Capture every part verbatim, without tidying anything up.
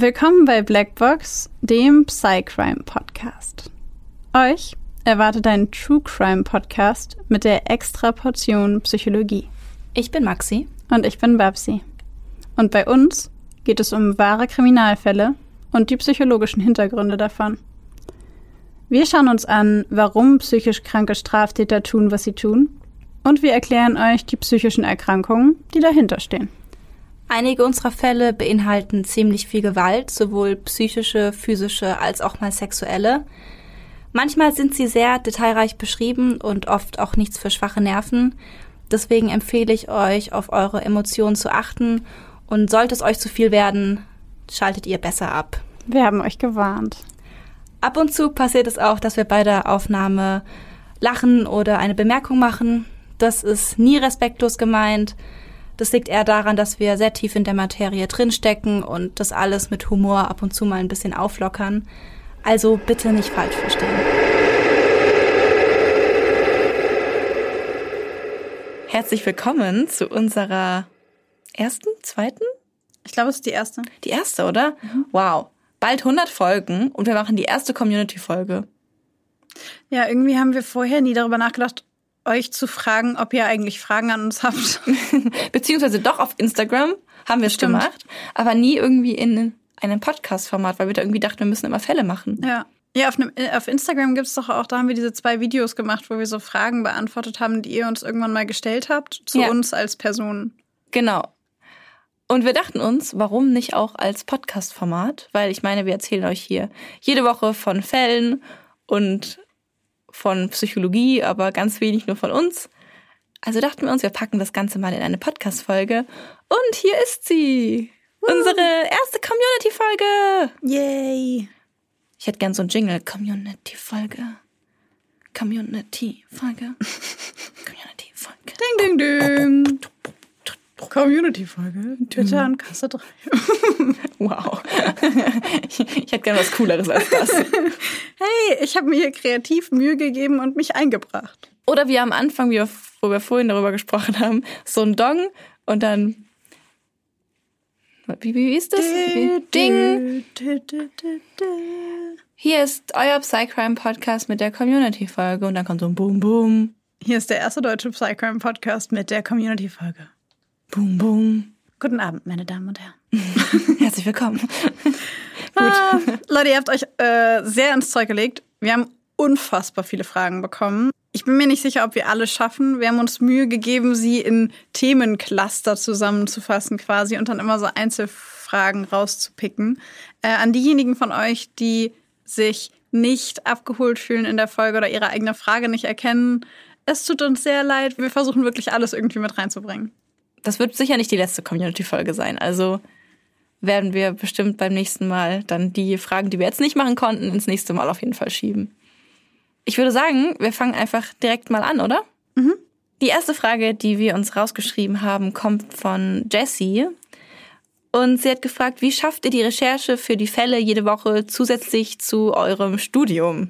Willkommen bei Blackbox, dem Psycrime-Podcast. Euch erwartet ein True-Crime-Podcast mit der extra Portion Psychologie. Ich bin Maxi. Und ich bin Babsi. Und bei uns geht es um wahre Kriminalfälle und die psychologischen Hintergründe davon. Wir schauen uns an, warum psychisch kranke Straftäter tun, was sie tun. Und wir erklären euch die psychischen Erkrankungen, die dahinter stehen. Einige unserer Fälle beinhalten ziemlich viel Gewalt, sowohl psychische, physische als auch mal sexuelle. Manchmal sind sie sehr detailreich beschrieben und oft auch nichts für schwache Nerven. Deswegen empfehle ich euch, auf eure Emotionen zu achten. Und sollte es euch zu viel werden, schaltet ihr besser ab. Wir haben euch gewarnt. Ab und zu passiert es auch, dass wir bei der Aufnahme lachen oder eine Bemerkung machen. Das ist nie respektlos gemeint. Das liegt eher daran, dass wir sehr tief in der Materie drinstecken und das alles mit Humor ab und zu mal ein bisschen auflockern. Also bitte nicht falsch verstehen. Herzlich willkommen zu unserer ersten, zweiten? Ich glaube, es ist die erste. Die erste, oder? Mhm. Wow. Bald hundert Folgen und wir machen die erste Community-Folge. Ja, irgendwie haben wir vorher nie darüber nachgedacht, euch zu fragen, ob ihr eigentlich Fragen an uns habt. Beziehungsweise doch auf Instagram haben wir es gemacht, aber nie irgendwie in einem Podcast-Format, weil wir da irgendwie dachten, wir müssen immer Fälle machen. Ja, ja auf, einem, auf Instagram gibt es doch auch, da haben wir diese zwei Videos gemacht, wo wir so Fragen beantwortet haben, die ihr uns irgendwann mal gestellt habt, zu ja. uns als Personen. Genau. Und wir dachten uns, warum nicht auch als Podcast-Format? Weil ich meine, wir erzählen euch hier jede Woche von Fällen und von Psychologie, aber ganz wenig nur von uns. Also dachten wir uns, wir packen das Ganze mal in eine Podcast-Folge. Und hier ist sie! Uh. Unsere erste Community-Folge! Yay! Ich hätte gern so einen Jingle. Community-Folge. Community-Folge. Community-Folge. Ding, ding, ding! Community-Folge. Twitter an Kasse drei. Wow. Ich, ich hätte gern was Cooleres als das. Hey, ich habe mir hier kreativ Mühe gegeben und mich eingebracht. Oder wie am Anfang, wie wir, wo wir vorhin darüber gesprochen haben, so ein Dong und dann... Wie, wie ist das? Ding! Hier ist euer Psycrime-Podcast mit der Community-Folge. Und dann kommt so ein Boom, Boom. Hier ist der erste deutsche Psycrime-Podcast mit der Community-Folge. Boom, boom. Guten Abend, meine Damen und Herren. Herzlich willkommen. ah, Leute, ihr habt euch äh, sehr ins Zeug gelegt. Wir haben unfassbar viele Fragen bekommen. Ich bin mir nicht sicher, ob wir alle schaffen. Wir haben uns Mühe gegeben, sie in Themencluster zusammenzufassen quasi und dann immer so Einzelfragen rauszupicken. Äh, an diejenigen von euch, die sich nicht abgeholt fühlen in der Folge oder ihre eigene Frage nicht erkennen, es tut uns sehr leid. Wir versuchen wirklich alles irgendwie mit reinzubringen. Das wird sicher nicht die letzte Community-Folge sein. Also werden wir bestimmt beim nächsten Mal dann die Fragen, die wir jetzt nicht machen konnten, ins nächste Mal auf jeden Fall schieben. Ich würde sagen, wir fangen einfach direkt mal an, oder? Mhm. Die erste Frage, die wir uns rausgeschrieben haben, kommt von Jessie. Und sie hat gefragt, wie schafft ihr die Recherche für die Fälle jede Woche zusätzlich zu eurem Studium?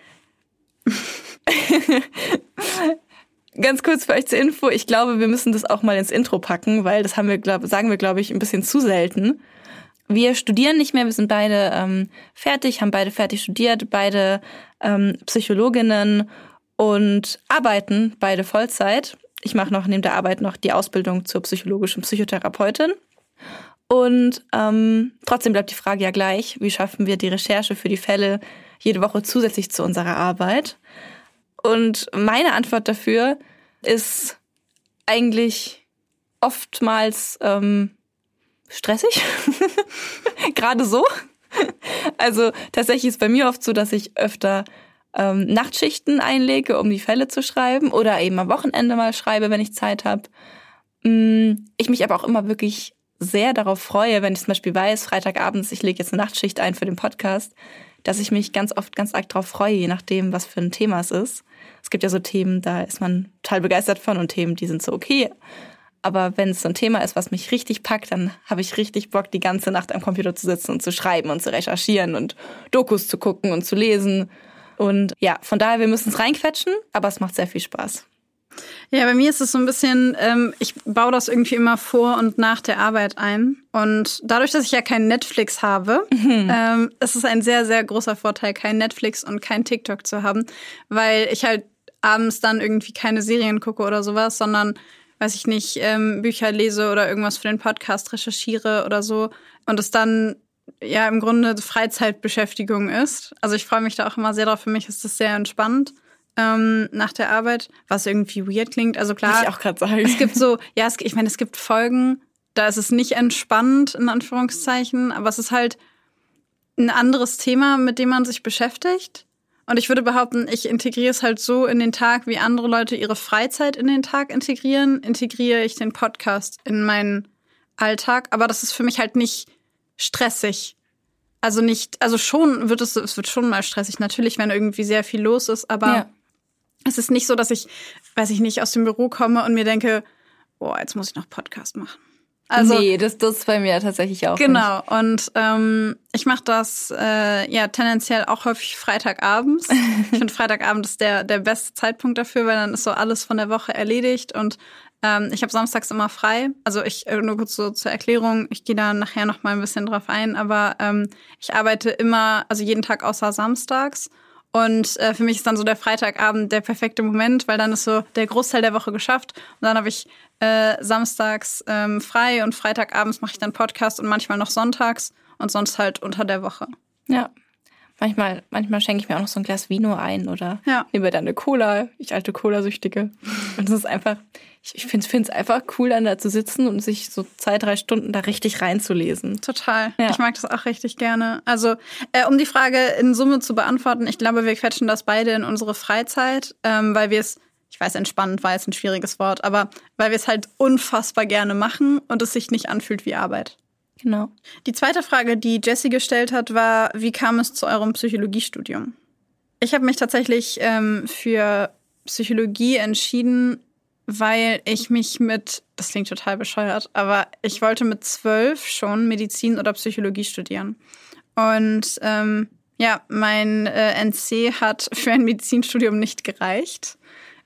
Ganz kurz für euch zur Info, ich glaube, wir müssen das auch mal ins Intro packen, weil das haben wir, glaub, sagen wir, glaube ich, ein bisschen zu selten. Wir studieren nicht mehr, wir sind beide ähm, fertig, haben beide fertig studiert, beide ähm, Psychologinnen und arbeiten beide Vollzeit. Ich mache noch neben der Arbeit noch die Ausbildung zur psychologischen Psychotherapeutin. Und ähm, trotzdem bleibt die Frage ja gleich, wie schaffen wir die Recherche für die Fälle jede Woche zusätzlich zu unserer Arbeit? Und meine Antwort dafür ist eigentlich oftmals ähm, stressig, gerade so. Also tatsächlich ist bei mir oft so, dass ich öfter ähm, Nachtschichten einlege, um die Fälle zu schreiben oder eben am Wochenende mal schreibe, wenn ich Zeit habe. Ich mich aber auch immer wirklich sehr darauf freue, wenn ich zum Beispiel weiß, Freitagabends, ich lege jetzt eine Nachtschicht ein für den Podcast, dass ich mich ganz oft ganz arg darauf freue, je nachdem, was für ein Thema es ist. Es gibt ja so Themen, da ist man total begeistert von und Themen, die sind so okay. Aber wenn es so ein Thema ist, was mich richtig packt, dann habe ich richtig Bock, die ganze Nacht am Computer zu sitzen und zu schreiben und zu recherchieren und Dokus zu gucken und zu lesen. Und ja, von daher, wir müssen es reinquetschen, aber es macht sehr viel Spaß. Ja, bei mir ist es so ein bisschen, ähm, ich baue das irgendwie immer vor und nach der Arbeit ein. Und dadurch, dass ich ja kein Netflix habe, mhm. ähm, ist es ein sehr, sehr großer Vorteil, kein Netflix und kein TikTok zu haben, weil ich halt abends dann irgendwie keine Serien gucke oder sowas, sondern, weiß ich nicht, ähm, Bücher lese oder irgendwas für den Podcast recherchiere oder so. Und es dann ja im Grunde Freizeitbeschäftigung ist. Also ich freue mich da auch immer sehr drauf. Für mich ist das sehr entspannt. Ähm, nach der Arbeit, was irgendwie weird klingt. Also klar, ich auch gerade sagen. Es gibt so, ja, es, ich meine, es gibt Folgen, da ist es nicht entspannt, in Anführungszeichen, aber es ist halt ein anderes Thema, mit dem man sich beschäftigt. Und ich würde behaupten, ich integriere es halt so in den Tag, wie andere Leute ihre Freizeit in den Tag integrieren, integriere ich den Podcast in meinen Alltag. Aber das ist für mich halt nicht stressig. Also nicht, also schon wird es, es wird schon mal stressig, natürlich, wenn irgendwie sehr viel los ist, aber ja. Es ist nicht so, dass ich, weiß ich nicht, aus dem Büro komme und mir denke, boah, jetzt muss ich noch Podcast machen. Also, nee, das, das ist bei mir tatsächlich auch genau, nicht. Genau, und ähm, ich mache das äh, ja tendenziell auch häufig Freitagabends. Ich finde, Freitagabend ist der, der beste Zeitpunkt dafür, weil dann ist so alles von der Woche erledigt und ähm, ich habe samstags immer frei. Also ich, nur kurz so zur Erklärung, ich gehe da nachher noch mal ein bisschen drauf ein, aber ähm, ich arbeite immer, also jeden Tag außer samstags. Und äh, für mich ist dann so der Freitagabend der perfekte Moment, weil dann ist so der Großteil der Woche geschafft. Und dann habe ich äh, samstags ähm, frei und freitagabends mache ich dann Podcast und manchmal noch sonntags und sonst halt unter der Woche. Ja, manchmal, manchmal schenke ich mir auch noch so ein Glas Vino ein oder ja. nehme dann eine Cola, ich alte Cola-Süchtige. Und es ist einfach, ich, ich finde es einfach cool, dann da zu sitzen und sich so zwei, drei Stunden da richtig reinzulesen. Total. Ja. Ich mag das auch richtig gerne. Also, äh, um die Frage in Summe zu beantworten, ich glaube, wir quetschen das beide in unsere Freizeit, ähm, weil wir es, ich weiß, entspannend war jetzt ein schwieriges Wort, aber weil wir es halt unfassbar gerne machen und es sich nicht anfühlt wie Arbeit. Genau. Die zweite Frage, die Jessie gestellt hat, war, wie kam es zu eurem Psychologiestudium? Ich habe mich tatsächlich ähm, für Psychologie entschieden, weil ich mich mit, das klingt total bescheuert, aber ich wollte mit zwölf schon Medizin oder Psychologie studieren. Und ähm, ja, mein äh, N C hat für ein Medizinstudium nicht gereicht.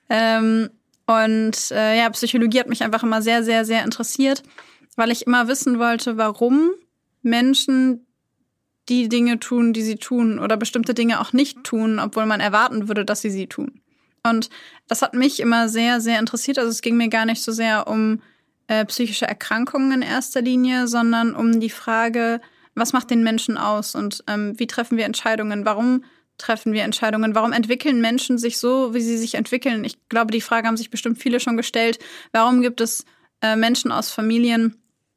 Ähm, und äh, ja, Psychologie hat mich einfach immer sehr, sehr, sehr interessiert, weil ich immer wissen wollte, warum Menschen die Dinge tun, die sie tun oder bestimmte Dinge auch nicht tun, obwohl man erwarten würde, dass sie sie tun. Und das hat mich immer sehr, sehr interessiert. Also es ging mir gar nicht so sehr um äh, psychische Erkrankungen in erster Linie, sondern um die Frage, was macht den Menschen aus und ähm, wie treffen wir Entscheidungen? Warum treffen wir Entscheidungen? Warum entwickeln Menschen sich so, wie sie sich entwickeln? Ich glaube, die Frage haben sich bestimmt viele schon gestellt. Warum gibt es äh, Menschen aus Familien,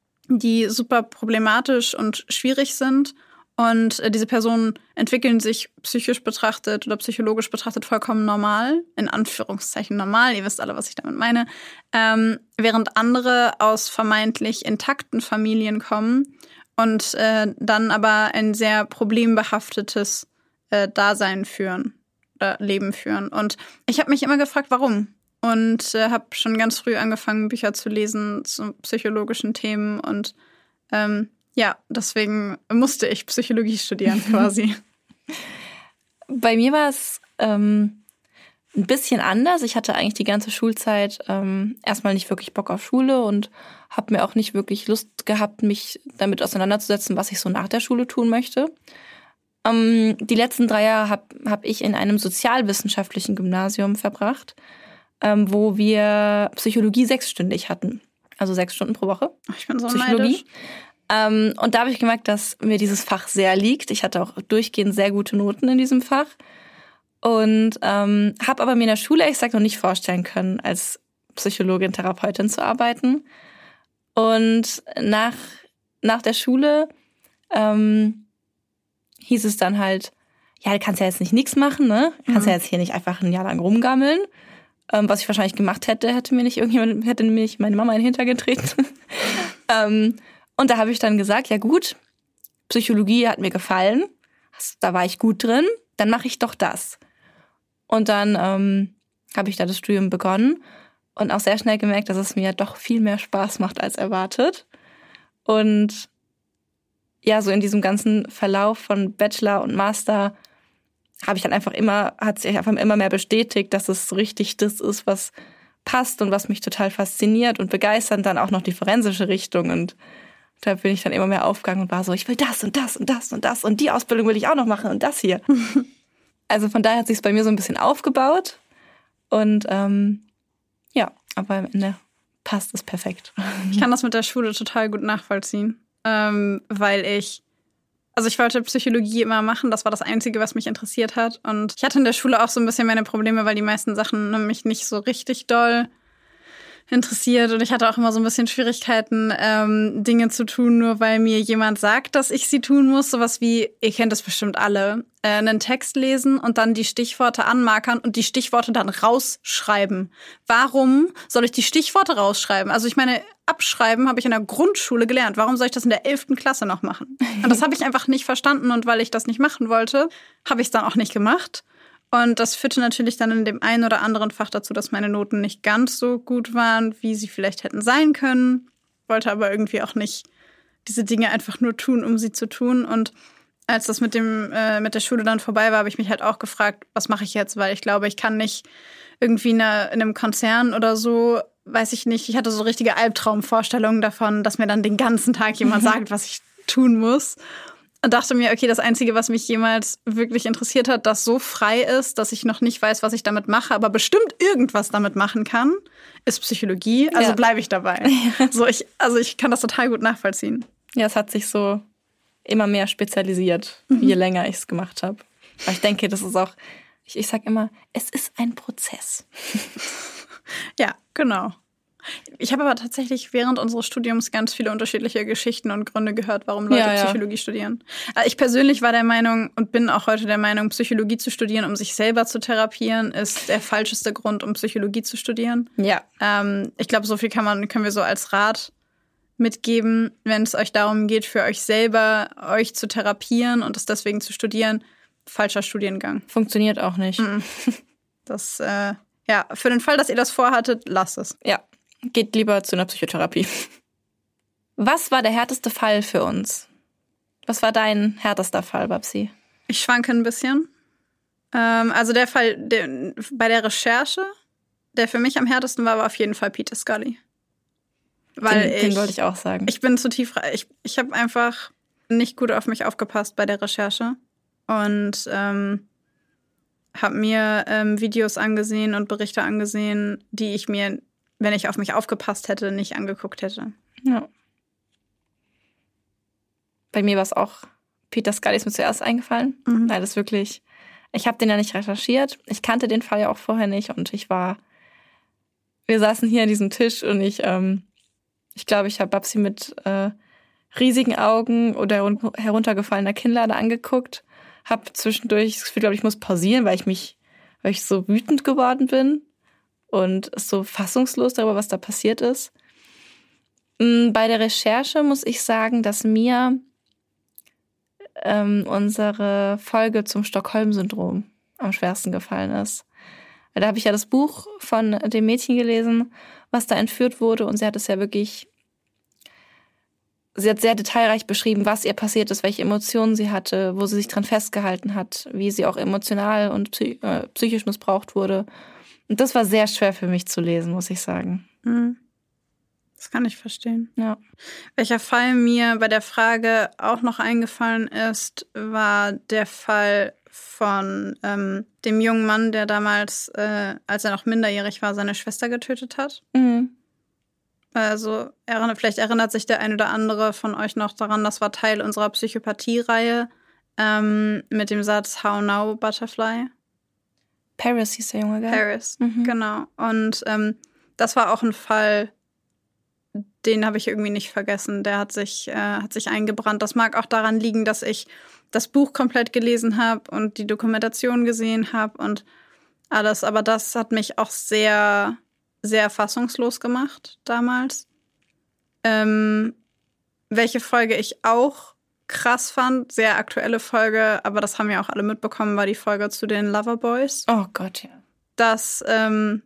die super problematisch und schwierig sind? Und äh, diese Personen entwickeln sich psychisch betrachtet oder psychologisch betrachtet vollkommen normal, in Anführungszeichen normal, ihr wisst alle, was ich damit meine, ähm, während andere aus vermeintlich intakten Familien kommen und äh, dann aber ein sehr problembehaftetes äh, Dasein führen oder Leben führen. Und ich habe mich immer gefragt, warum? Und äh, habe schon ganz früh angefangen, Bücher zu lesen zu psychologischen Themen und ähm, ja, deswegen musste ich Psychologie studieren quasi. Bei mir war es ähm, ein bisschen anders. Ich hatte eigentlich die ganze Schulzeit ähm, erstmal nicht wirklich Bock auf Schule und habe mir auch nicht wirklich Lust gehabt, mich damit auseinanderzusetzen, was ich so nach der Schule tun möchte. Ähm, die letzten drei Jahre habe hab ich in einem sozialwissenschaftlichen Gymnasium verbracht, ähm, wo wir Psychologie sechsstündig hatten. Also sechs Stunden pro Woche. Ich bin so Psychologie. neidisch. Ähm, und da habe ich gemerkt, dass mir dieses Fach sehr liegt. Ich hatte auch durchgehend sehr gute Noten in diesem Fach. Und ähm, habe aber mir in der Schule, ich sag, noch nicht vorstellen können, als Psychologin, Therapeutin zu arbeiten. Und nach, nach der Schule ähm, hieß es dann halt, ja, du kannst ja jetzt nicht nichts machen, ne? Du kannst mhm. ja jetzt hier nicht einfach ein Jahr lang rumgammeln. Ähm, was ich wahrscheinlich gemacht hätte, hätte mir nicht irgendjemand, hätte nämlich meine Mama in den Hintern getreten. ähm, Und da habe ich dann gesagt, ja gut, Psychologie hat mir gefallen, da war ich gut drin, dann mache ich doch das. Und dann ähm, habe ich da das Studium begonnen und auch sehr schnell gemerkt, dass es mir doch viel mehr Spaß macht als erwartet. Und ja, so in diesem ganzen Verlauf von Bachelor und Master habe ich dann einfach immer, hat sich einfach immer mehr bestätigt, dass es so richtig das ist, was passt und was mich total fasziniert und begeistert, dann auch noch die forensische Richtung. Und da bin ich dann immer mehr aufgegangen und war so, ich will das und das und das und das und die Ausbildung will ich auch noch machen und das hier. Also von daher hat sich es bei mir so ein bisschen aufgebaut. Und ähm, ja, aber am Ende passt es perfekt. Ich kann das mit der Schule total gut nachvollziehen, ähm, weil ich, also ich wollte Psychologie immer machen, das war das Einzige, was mich interessiert hat. Und ich hatte in der Schule auch so ein bisschen meine Probleme, weil die meisten Sachen mich nicht so richtig doll interessiert. Und ich hatte auch immer so ein bisschen Schwierigkeiten, ähm, Dinge zu tun, nur weil mir jemand sagt, dass ich sie tun muss. Sowas wie, ihr kennt das bestimmt alle, äh, einen Text lesen und dann die Stichworte anmarkern und die Stichworte dann rausschreiben. Warum soll ich die Stichworte rausschreiben? Also ich meine, abschreiben habe ich in der Grundschule gelernt. Warum soll ich das in der elften Klasse noch machen? Und das habe ich einfach nicht verstanden. Und weil ich das nicht machen wollte, habe ich es dann auch nicht gemacht. Und das führte natürlich dann in dem einen oder anderen Fach dazu, dass meine Noten nicht ganz so gut waren, wie sie vielleicht hätten sein können. Wollte aber irgendwie auch nicht diese Dinge einfach nur tun, um sie zu tun. Und als das mit dem äh, mit der Schule dann vorbei war, habe ich mich halt auch gefragt, was mache ich jetzt? Weil ich glaube, ich kann nicht irgendwie in, einer, in einem Konzern oder so, weiß ich nicht, ich hatte so richtige Albtraumvorstellungen davon, dass mir dann den ganzen Tag jemand sagt, was ich tun muss. Und dachte mir, okay, das Einzige, was mich jemals wirklich interessiert hat, das so frei ist, dass ich noch nicht weiß, was ich damit mache, aber bestimmt irgendwas damit machen kann, ist Psychologie. Also ja. Bleibe ich dabei. Ja. So, ich, also ich kann das total gut nachvollziehen. Ja, es hat sich so immer mehr spezialisiert, mhm. je länger ich es gemacht habe. Aber ich denke, das ist auch, ich, ich sag immer, es ist ein Prozess. Ja, genau. Ich habe aber tatsächlich während unseres Studiums ganz viele unterschiedliche Geschichten und Gründe gehört, warum Leute ja, ja. Psychologie studieren. Ich persönlich war der Meinung und bin auch heute der Meinung, Psychologie zu studieren, um sich selber zu therapieren, ist der falscheste Grund, um Psychologie zu studieren. Ja. Ähm, ich glaube, so viel kann man, können wir so als Rat mitgeben, wenn es euch darum geht, für euch selber euch zu therapieren und es deswegen zu studieren. Falscher Studiengang. Funktioniert auch nicht. Das, äh, ja, für den Fall, dass ihr das vorhattet, lasst es. Ja. Geht lieber zu einer Psychotherapie. Was war der härteste Fall für uns? Was war dein härtester Fall, Babsi? Ich schwanke ein bisschen. Ähm, also der Fall der, bei der Recherche, der für mich am härtesten war, war auf jeden Fall Peter Scully. Weil den, ich, den wollte ich auch sagen. Ich bin zu tief. Ich, ich habe einfach nicht gut auf mich aufgepasst bei der Recherche. Und ähm, habe mir ähm, Videos angesehen und Berichte angesehen, die ich mir, wenn ich auf mich aufgepasst hätte, nicht angeguckt hätte. Ja. Bei mir war es auch, Peter Scully ist mir zuerst eingefallen. Mhm. Weil das wirklich, ich habe den ja nicht recherchiert. Ich kannte den Fall ja auch vorher nicht. Und ich war, wir saßen hier an diesem Tisch und ich, ähm, ich glaube, ich habe Babsi mit äh, riesigen Augen oder heruntergefallener Kinnlade angeguckt. Hab zwischendurch das Gefühl, glaube ich, muss pausieren, weil ich mich, weil ich so wütend geworden bin. Und so fassungslos darüber, was da passiert ist. Bei der Recherche muss ich sagen, dass mir ähm, unsere Folge zum Stockholm-Syndrom am schwersten gefallen ist. Da habe ich ja das Buch von dem Mädchen gelesen, was da entführt wurde. Und sie hat es ja wirklich, sie hat sehr detailreich beschrieben, was ihr passiert ist, welche Emotionen sie hatte, wo sie sich dran festgehalten hat, wie sie auch emotional und psychisch missbraucht wurde. Und das war sehr schwer für mich zu lesen, muss ich sagen. Das kann ich verstehen. Ja. Welcher Fall mir bei der Frage auch noch eingefallen ist, war der Fall von ähm, dem jungen Mann, der damals, äh, als er noch minderjährig war, seine Schwester getötet hat. Mhm. Also erinnert, vielleicht erinnert sich der ein oder andere von euch noch daran, das war Teil unserer Psychopathie-Reihe ähm, mit dem Satz How now, Butterfly? Paris hieß der Junge, gell? Paris, mhm. genau. Und ähm, das war auch ein Fall, den habe ich irgendwie nicht vergessen. Der hat sich, äh, hat sich eingebrannt. Das mag auch daran liegen, dass ich das Buch komplett gelesen habe und die Dokumentation gesehen habe und alles. Aber das hat mich auch sehr, sehr fassungslos gemacht damals. Ähm, welche Folge ich auch krass fand, sehr aktuelle Folge, aber das haben ja auch alle mitbekommen, war die Folge zu den Loverboys. Oh Gott, ja. Das, ähm,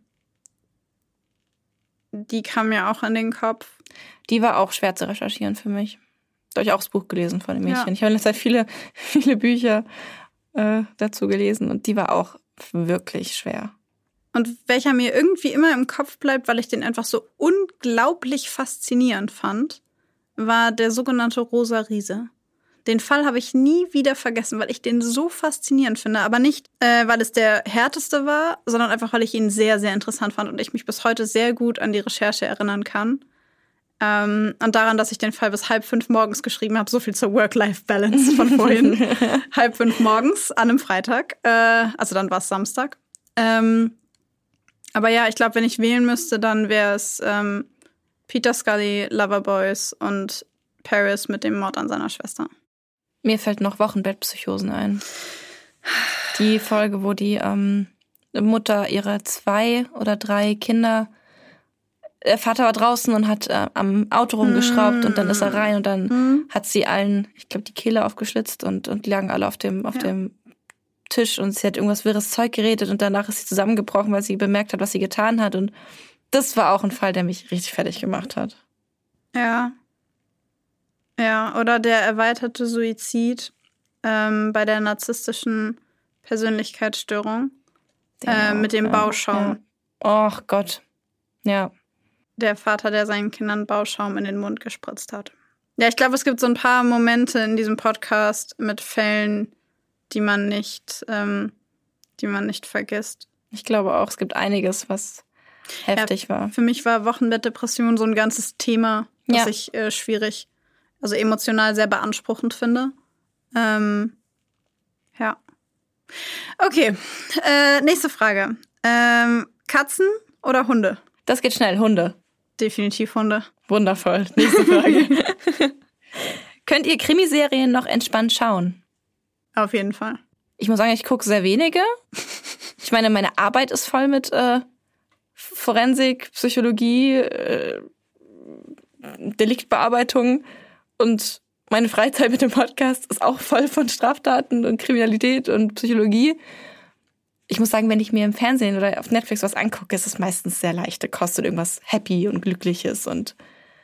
die kam mir auch in den Kopf. Die war auch schwer zu recherchieren für mich. Da habe ich auch das Buch gelesen von dem Mädchen. Ja. Ich habe in letzter Zeit viele, viele Bücher äh, dazu gelesen und die war auch wirklich schwer. und welcher mir irgendwie immer im Kopf bleibt, weil ich den einfach so unglaublich faszinierend fand, war der sogenannte Rosa Riese. Den Fall habe ich nie wieder vergessen, weil ich den so faszinierend finde. Aber nicht, äh, weil es der härteste war, sondern einfach, weil ich ihn sehr, sehr interessant fand und ich mich bis heute sehr gut an die Recherche erinnern kann. Ähm, und daran, dass ich den Fall bis halb fünf morgens geschrieben habe. So viel zur Work-Life-Balance von vorhin. halb fünf morgens an einem Freitag. Äh, also dann war es Samstag. Ähm, aber ja, ich glaube, wenn ich wählen müsste, dann wäre es ähm, Peter Scully, Loverboys und Paris mit dem Mord an seiner Schwester. Mir fällt noch Wochenbettpsychosen ein. Die Folge, wo die ähm, Mutter ihrer zwei oder drei Kinder, der Vater war draußen und hat äh, am Auto rumgeschraubt mm. und dann ist er rein und dann mm. hat sie allen, ich glaube, die Kehle aufgeschlitzt und, und die lagen alle auf dem, auf ja. dem Tisch und sie hat irgendwas wirres Zeug geredet und danach ist sie zusammengebrochen, weil sie bemerkt hat, was sie getan hat. Und das war auch ein Fall, der mich richtig fertig gemacht hat. Ja. Ja, oder der erweiterte Suizid ähm, bei der narzisstischen Persönlichkeitsstörung äh, mit dem ja, Bauschaum. Ja. Och Gott, ja. Der Vater, der seinen Kindern Bauschaum in den Mund gespritzt hat. Ja, ich glaube, es gibt so ein paar Momente in diesem Podcast mit Fällen, die man nicht, ähm, die man nicht vergisst. Ich glaube auch, es gibt einiges, was heftig ja, war. Für mich war Wochenbettdepression so ein ganzes Thema, das ja. ich äh, schwierig Also emotional sehr beanspruchend finde. Ähm, ja. Okay, äh, nächste Frage. Ähm, Katzen oder Hunde? Das geht schnell, Hunde. Definitiv Hunde. Wundervoll, nächste Frage. Könnt ihr Krimiserien noch entspannt schauen? Auf jeden Fall. Ich muss sagen, ich gucke sehr wenige. Ich meine, meine Arbeit ist voll mit äh, Forensik, Psychologie, äh, Deliktbearbeitung. Und meine Freizeit mit dem Podcast ist auch voll von Straftaten und Kriminalität und Psychologie. Ich muss sagen, wenn ich mir im Fernsehen oder auf Netflix was angucke, ist es meistens sehr leichte Kost und irgendwas Happy und Glückliches und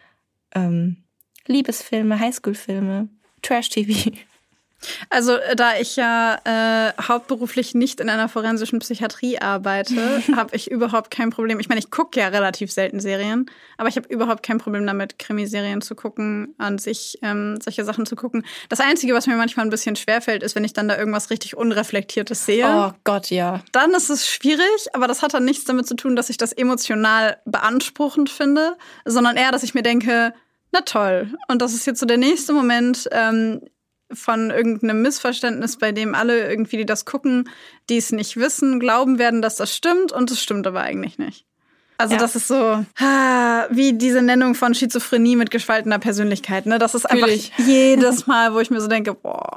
ähm, Liebesfilme, Highschool-Filme, Trash-T V. Also da ich ja äh, hauptberuflich nicht in einer forensischen Psychiatrie arbeite, habe ich überhaupt kein Problem. Ich meine, ich gucke ja relativ selten Serien, aber ich habe überhaupt kein Problem damit, Krimiserien zu gucken, an sich ähm, solche Sachen zu gucken. Das Einzige, was mir manchmal ein bisschen schwerfällt, ist, wenn ich dann da irgendwas richtig Unreflektiertes sehe. Oh Gott, ja. Dann ist es schwierig, aber das hat dann nichts damit zu tun, dass ich das emotional beanspruchend finde, sondern eher, dass ich mir denke, na toll. Und das ist jetzt so der nächste Moment, ähm, von irgendeinem Missverständnis, bei dem alle irgendwie, die das gucken, die es nicht wissen, glauben werden, dass das stimmt und es stimmt aber eigentlich nicht. Also ja. Das ist so ah, wie diese Nennung von Schizophrenie mit gespaltener Persönlichkeit. Ne? Das ist einfach jedes Mal, wo ich mir so denke, boah.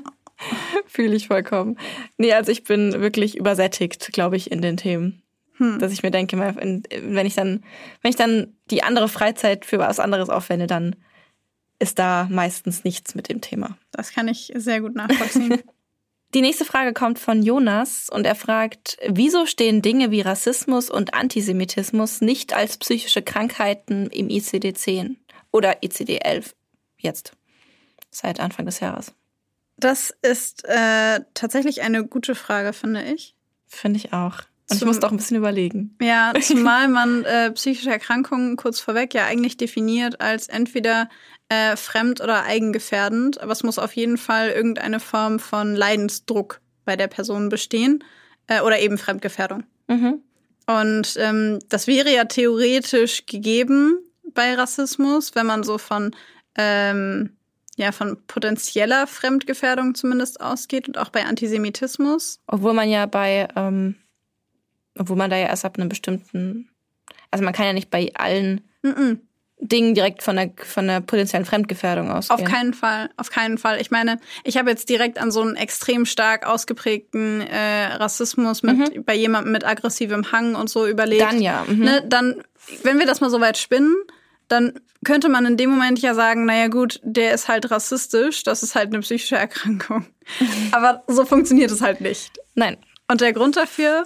Fühle ich vollkommen. Nee, also ich bin wirklich übersättigt, glaube ich, in den Themen. Hm. Dass ich mir denke, wenn ich dann, wenn ich dann die andere Freizeit für was anderes aufwende, dann ist da meistens nichts mit dem Thema. Das kann ich sehr gut nachvollziehen. Die nächste Frage kommt von Jonas und er fragt, wieso stehen Dinge wie Rassismus und Antisemitismus nicht als psychische Krankheiten im I C D zehn oder I C D elf jetzt, seit Anfang des Jahres? Das ist äh, tatsächlich eine gute Frage, finde ich. Finde ich auch. Und Zum, ich musste auch ein bisschen überlegen. Ja, zumal man äh, psychische Erkrankungen kurz vorweg ja eigentlich definiert als entweder äh, fremd- oder eigengefährdend. Aber es muss auf jeden Fall irgendeine Form von Leidensdruck bei der Person bestehen. Äh, oder eben Fremdgefährdung. Mhm. Und ähm, das wäre ja theoretisch gegeben bei Rassismus, wenn man so von, ähm, ja, von potenzieller Fremdgefährdung zumindest ausgeht. Und auch bei Antisemitismus. Obwohl man ja bei... Ähm Obwohl man da ja erst ab einem bestimmten, also man kann ja nicht bei allen Mm-mm. Dingen direkt von der, von der potenziellen Fremdgefährdung ausgehen. Auf keinen Fall, auf keinen Fall. Ich meine, ich habe jetzt direkt an so einen extrem stark ausgeprägten äh, Rassismus mit mhm. bei jemandem mit aggressivem Hang und so überlegt. Dann ja. Mhm. Ne, dann, wenn wir das mal so weit spinnen, dann könnte man in dem Moment ja sagen, naja gut, der ist halt rassistisch, das ist halt eine psychische Erkrankung. Aber so funktioniert es halt nicht. Nein. Und der Grund dafür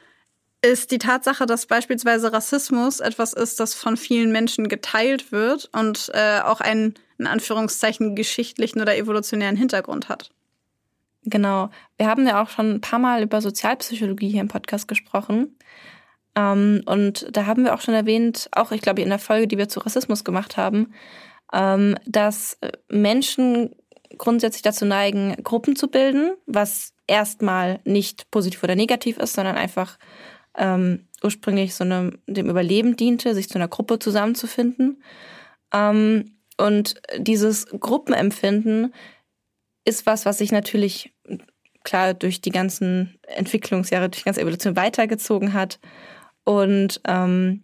ist die Tatsache, dass beispielsweise Rassismus etwas ist, das von vielen Menschen geteilt wird und äh, auch einen, in Anführungszeichen, geschichtlichen oder evolutionären Hintergrund hat. Genau. Wir haben ja auch schon ein paar Mal über Sozialpsychologie hier im Podcast gesprochen. Ähm, und da haben wir auch schon erwähnt, auch ich glaube in der Folge, die wir zu Rassismus gemacht haben, ähm, dass Menschen grundsätzlich dazu neigen, Gruppen zu bilden, was erstmal nicht positiv oder negativ ist, sondern einfach ähm, ursprünglich so einem, dem Überleben diente, sich zu einer Gruppe zusammenzufinden. Ähm, und dieses Gruppenempfinden ist was, was sich natürlich klar durch die ganzen Entwicklungsjahre, durch die ganze Evolution weitergezogen hat und ähm,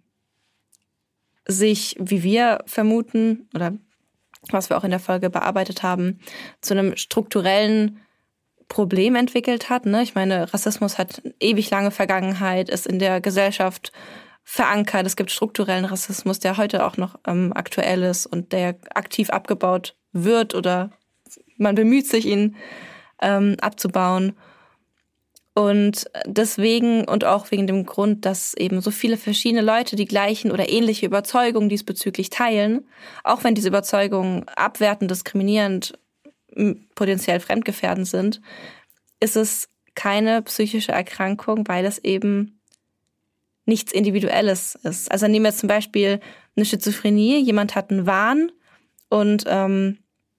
sich, wie wir vermuten, oder was wir auch in der Folge bearbeitet haben, zu einem strukturellen Problem entwickelt hat. Ne? Ich meine, Rassismus hat eine ewig lange Vergangenheit, ist in der Gesellschaft verankert. Es gibt strukturellen Rassismus, der heute auch noch ähm, aktuell ist und der aktiv abgebaut wird oder man bemüht sich, ihn ähm, abzubauen. Und deswegen und auch wegen dem Grund, dass eben so viele verschiedene Leute die gleichen oder ähnliche Überzeugungen diesbezüglich teilen, auch wenn diese Überzeugungen abwertend, diskriminierend, potenziell fremdgefährdend sind, ist es keine psychische Erkrankung, weil es eben nichts Individuelles ist. Also nehmen wir jetzt zum Beispiel eine Schizophrenie, jemand hat einen Wahn und ähm,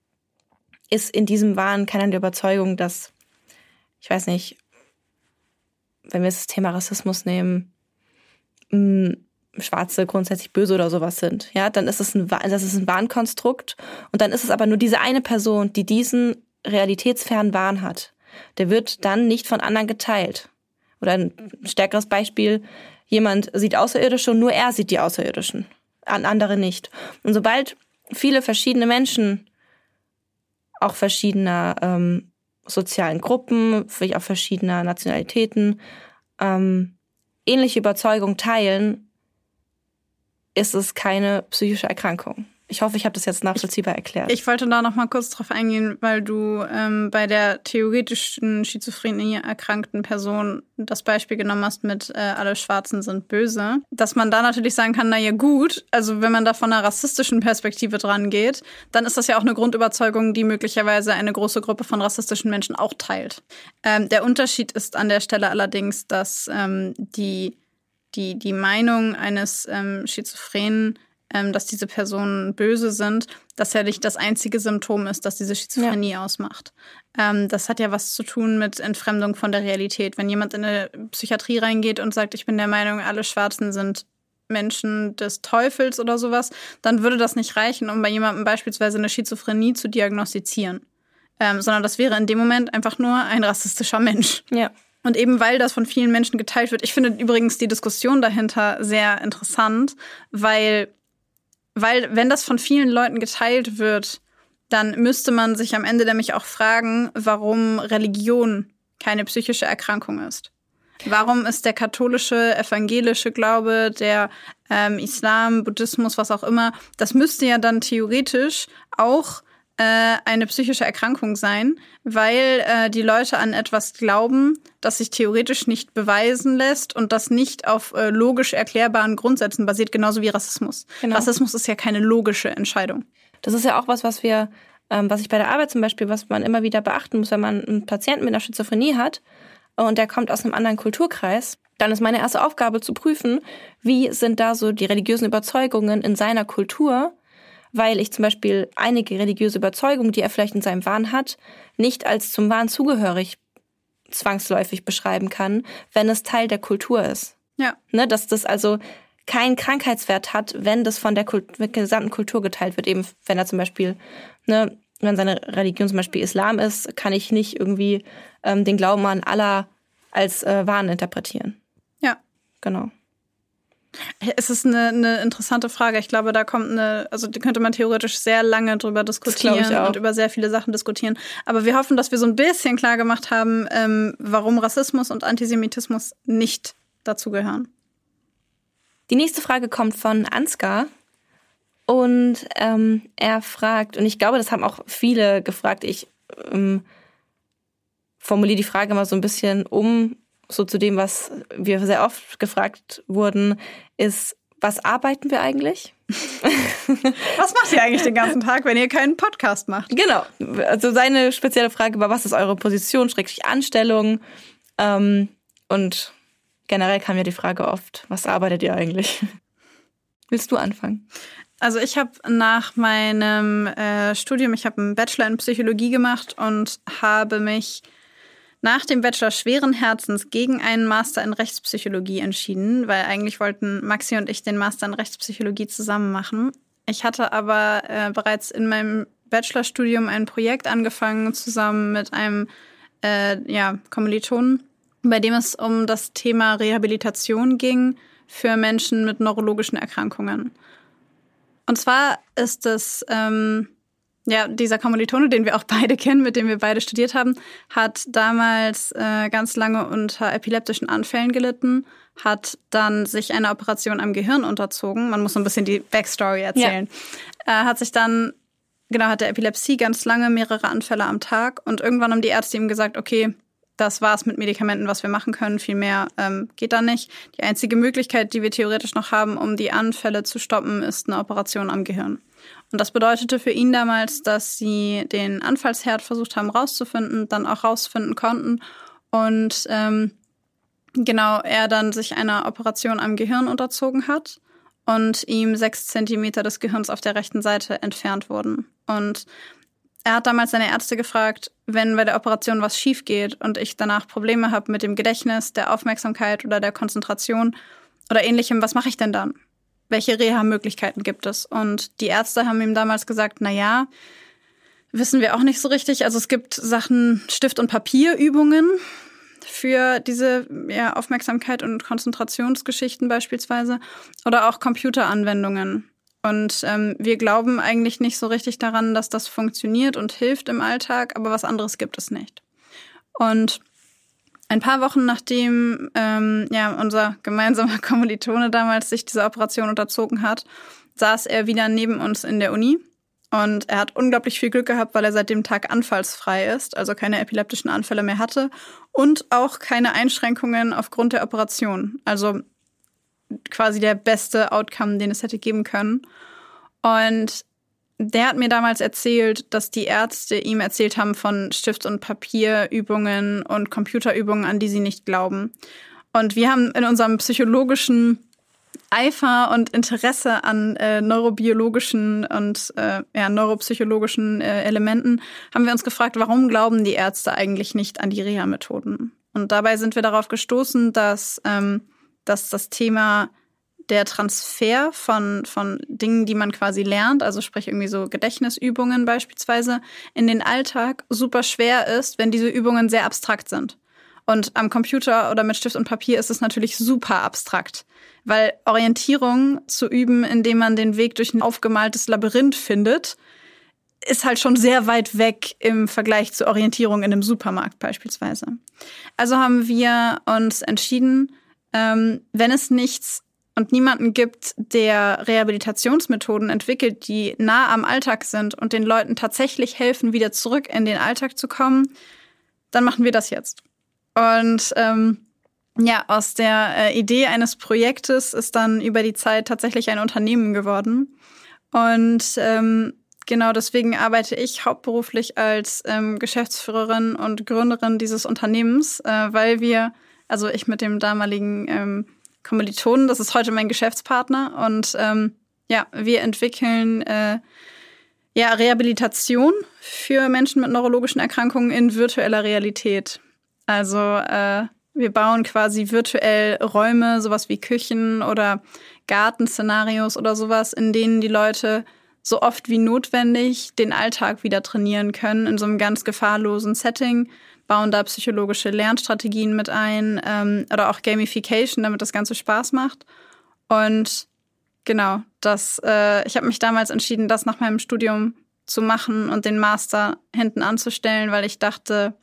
ist in diesem Wahn keine der Überzeugung, dass, ich weiß nicht, wenn wir das Thema Rassismus nehmen, mh, Schwarze grundsätzlich böse oder sowas sind, ja, dann ist es ein, das ist ein Wahnkonstrukt und dann ist es aber nur diese eine Person, die diesen realitätsfernen Wahn hat. Der wird dann nicht von anderen geteilt. Oder ein stärkeres Beispiel, jemand sieht Außerirdische und nur er sieht die Außerirdischen, an andere nicht. Und sobald viele verschiedene Menschen, auch verschiedener ähm, sozialen Gruppen, vielleicht auch verschiedener Nationalitäten, ähm, ähnliche Überzeugungen teilen, ist es keine psychische Erkrankung. Ich hoffe, ich habe das jetzt nachvollziehbar erklärt. Ich, ich wollte da noch mal kurz drauf eingehen, weil du ähm, bei der theoretischen Schizophrenie erkrankten Person das Beispiel genommen hast mit äh, alle Schwarzen sind böse. Dass man da natürlich sagen kann, na ja gut, also wenn man da von einer rassistischen Perspektive dran geht, dann ist das ja auch eine Grundüberzeugung, die möglicherweise eine große Gruppe von rassistischen Menschen auch teilt. Ähm, der Unterschied ist an der Stelle allerdings, dass ähm, die, die, die Meinung eines ähm, Schizophrenen, dass diese Personen böse sind, dass ja nicht das einzige Symptom ist, das diese Schizophrenie ja. ausmacht. Ähm, das hat ja was zu tun mit Entfremdung von der Realität. Wenn jemand in eine Psychiatrie reingeht und sagt, ich bin der Meinung, alle Schwarzen sind Menschen des Teufels oder sowas, dann würde das nicht reichen, um bei jemandem beispielsweise eine Schizophrenie zu diagnostizieren. Ähm, sondern das wäre in dem Moment einfach nur ein rassistischer Mensch. Ja. Und eben weil das von vielen Menschen geteilt wird. Ich finde übrigens die Diskussion dahinter sehr interessant, weil Weil, wenn das von vielen Leuten geteilt wird, dann müsste man sich am Ende nämlich auch fragen, warum Religion keine psychische Erkrankung ist. Warum ist der katholische, evangelische Glaube, der ähm, Islam, Buddhismus, was auch immer, das müsste ja dann theoretisch auch äh, eine psychische Erkrankung sein, weil äh, die Leute an etwas glauben, das sich theoretisch nicht beweisen lässt und das nicht auf äh, logisch erklärbaren Grundsätzen basiert, genauso wie Rassismus. Genau. Rassismus ist ja keine logische Entscheidung. Das ist ja auch was, was wir, ähm, was ich bei der Arbeit zum Beispiel, was man immer wieder beachten muss, wenn man einen Patienten mit einer Schizophrenie hat und der kommt aus einem anderen Kulturkreis, dann ist meine erste Aufgabe zu prüfen, wie sind da so die religiösen Überzeugungen in seiner Kultur, weil ich zum Beispiel einige religiöse Überzeugungen, die er vielleicht in seinem Wahn hat, nicht als zum Wahn zugehörig zwangsläufig beschreiben kann, wenn es Teil der Kultur ist. Ja. Ne, dass das also keinen Krankheitswert hat, wenn das von der, Kult- der gesamten Kultur geteilt wird. Eben, wenn er zum Beispiel, ne, wenn seine Religion zum Beispiel Islam ist, kann ich nicht irgendwie ähm, den Glauben an Allah als äh, Wahn interpretieren. Ja. Genau. Es ist eine, eine interessante Frage. Ich glaube, da kommt eine, also die könnte man theoretisch sehr lange drüber diskutieren und über sehr viele Sachen diskutieren. Aber wir hoffen, dass wir so ein bisschen klar gemacht haben, ähm, warum Rassismus und Antisemitismus nicht dazugehören. Die nächste Frage kommt von Ansgar und ähm, er fragt, und ich glaube, das haben auch viele gefragt, ich ähm, formuliere die Frage mal so ein bisschen um, so zu dem, was wir sehr oft gefragt wurden, ist, was arbeiten wir eigentlich? Was macht ihr eigentlich den ganzen Tag, wenn ihr keinen Podcast macht? Genau. Also seine spezielle Frage war, was ist eure Position, Schrägstrich Anstellung? Ähm, und generell kam ja die Frage oft, was arbeitet ihr eigentlich? Willst du anfangen? Also ich habe nach meinem äh, Studium, ich habe einen Bachelor in Psychologie gemacht und habe mich nach dem Bachelor schweren Herzens gegen einen Master in Rechtspsychologie entschieden, weil eigentlich wollten Maxi und ich den Master in Rechtspsychologie zusammen machen. Ich hatte aber äh, bereits in meinem Bachelorstudium ein Projekt angefangen, zusammen mit einem äh, ja, Kommilitonen, bei dem es um das Thema Rehabilitation ging für Menschen mit neurologischen Erkrankungen. Und zwar ist es... Ähm, Ja, dieser Kommilitone, den wir auch beide kennen, mit dem wir beide studiert haben, hat damals äh, ganz lange unter epileptischen Anfällen gelitten, hat dann sich einer Operation am Gehirn unterzogen. Man muss so ein bisschen die Backstory erzählen. Ja. Äh, hat sich dann, genau, hatte Epilepsie ganz lange, mehrere Anfälle am Tag. Und irgendwann haben die Ärzte ihm gesagt, okay, das war's mit Medikamenten, was wir machen können. Viel mehr ähm, geht da nicht. Die einzige Möglichkeit, die wir theoretisch noch haben, um die Anfälle zu stoppen, ist eine Operation am Gehirn. Und das bedeutete für ihn damals, dass sie den Anfallsherd versucht haben rauszufinden, dann auch rausfinden konnten. Und ähm, genau, er dann sich einer Operation am Gehirn unterzogen hat und ihm sechs Zentimeter des Gehirns auf der rechten Seite entfernt wurden. Und er hat damals seine Ärzte gefragt, wenn bei der Operation was schief geht und ich danach Probleme habe mit dem Gedächtnis, der Aufmerksamkeit oder der Konzentration oder ähnlichem, was mache ich denn dann? Welche Reha-Möglichkeiten gibt es? Und die Ärzte haben ihm damals gesagt, na ja, wissen wir auch nicht so richtig. Also es gibt Sachen, Stift- und Papierübungen für diese ja, Aufmerksamkeit und Konzentrationsgeschichten beispielsweise oder auch Computeranwendungen. Und ähm, wir glauben eigentlich nicht so richtig daran, dass das funktioniert und hilft im Alltag, aber was anderes gibt es nicht. Und ein paar Wochen nachdem ähm, ja, unser gemeinsamer Kommilitone damals sich dieser Operation unterzogen hat, saß er wieder neben uns in der Uni. Und er hat unglaublich viel Glück gehabt, weil er seit dem Tag anfallsfrei ist, also keine epileptischen Anfälle mehr hatte und auch keine Einschränkungen aufgrund der Operation. Also quasi der beste Outcome, den es hätte geben können. Und der hat mir damals erzählt, dass die Ärzte ihm erzählt haben von Stift- und Papierübungen und Computerübungen, an die sie nicht glauben. Und wir haben in unserem psychologischen Eifer und Interesse an äh, neurobiologischen und äh, ja, neuropsychologischen äh, Elementen haben wir uns gefragt, warum glauben die Ärzte eigentlich nicht an die Reha-Methoden? Und dabei sind wir darauf gestoßen, dass, ähm, dass das Thema der Transfer von, von Dingen, die man quasi lernt, also sprich irgendwie so Gedächtnisübungen beispielsweise, in den Alltag super schwer ist, wenn diese Übungen sehr abstrakt sind. Und am Computer oder mit Stift und Papier ist es natürlich super abstrakt, weil Orientierung zu üben, indem man den Weg durch ein aufgemaltes Labyrinth findet, ist halt schon sehr weit weg im Vergleich zur Orientierung in einem Supermarkt beispielsweise. Also haben wir uns entschieden, ähm, wenn es nichts und niemanden gibt, der Rehabilitationsmethoden entwickelt, die nah am Alltag sind und den Leuten tatsächlich helfen, wieder zurück in den Alltag zu kommen, dann machen wir das jetzt. Und ähm, ja, aus der äh, Idee eines Projektes ist dann über die Zeit tatsächlich ein Unternehmen geworden. Und ähm, genau deswegen arbeite ich hauptberuflich als ähm, Geschäftsführerin und Gründerin dieses Unternehmens, äh, weil wir, also ich mit dem damaligen ähm, Kommilitonen, das ist heute mein Geschäftspartner. Und ähm, ja, wir entwickeln äh, ja Rehabilitation für Menschen mit neurologischen Erkrankungen in virtueller Realität. Also äh, wir bauen quasi virtuell Räume, sowas wie Küchen oder Gartenszenarios oder sowas, in denen die Leute so oft wie notwendig den Alltag wieder trainieren können, in so einem ganz gefahrlosen Setting, bauen da psychologische Lernstrategien mit ein ähm, oder auch Gamification, damit das Ganze Spaß macht. Und genau, das, äh, ich habe mich damals entschieden, das nach meinem Studium zu machen und den Master hinten anzustellen, weil ich dachte,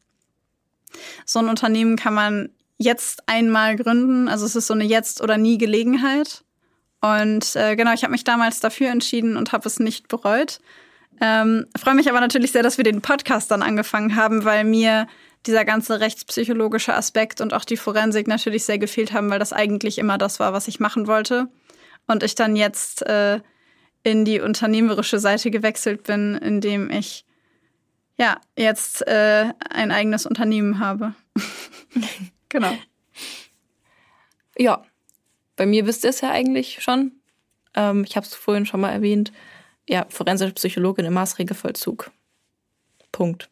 so ein Unternehmen kann man jetzt einmal gründen. Also es ist so eine Jetzt- oder Nie-Gelegenheit. Und äh, genau, ich habe mich damals dafür entschieden und habe es nicht bereut. Ähm, freue mich aber natürlich sehr, dass wir den Podcast dann angefangen haben, weil mir dieser ganze rechtspsychologische Aspekt und auch die Forensik natürlich sehr gefehlt haben, weil das eigentlich immer das war, was ich machen wollte. Und ich dann jetzt äh, in die unternehmerische Seite gewechselt bin, indem ich ja jetzt äh, ein eigenes Unternehmen habe. Genau. Ja, bei mir wisst ihr es ja eigentlich schon. Ähm, ich habe es vorhin schon mal erwähnt. Ja, forensische Psychologin im Maßregelvollzug. Punkt.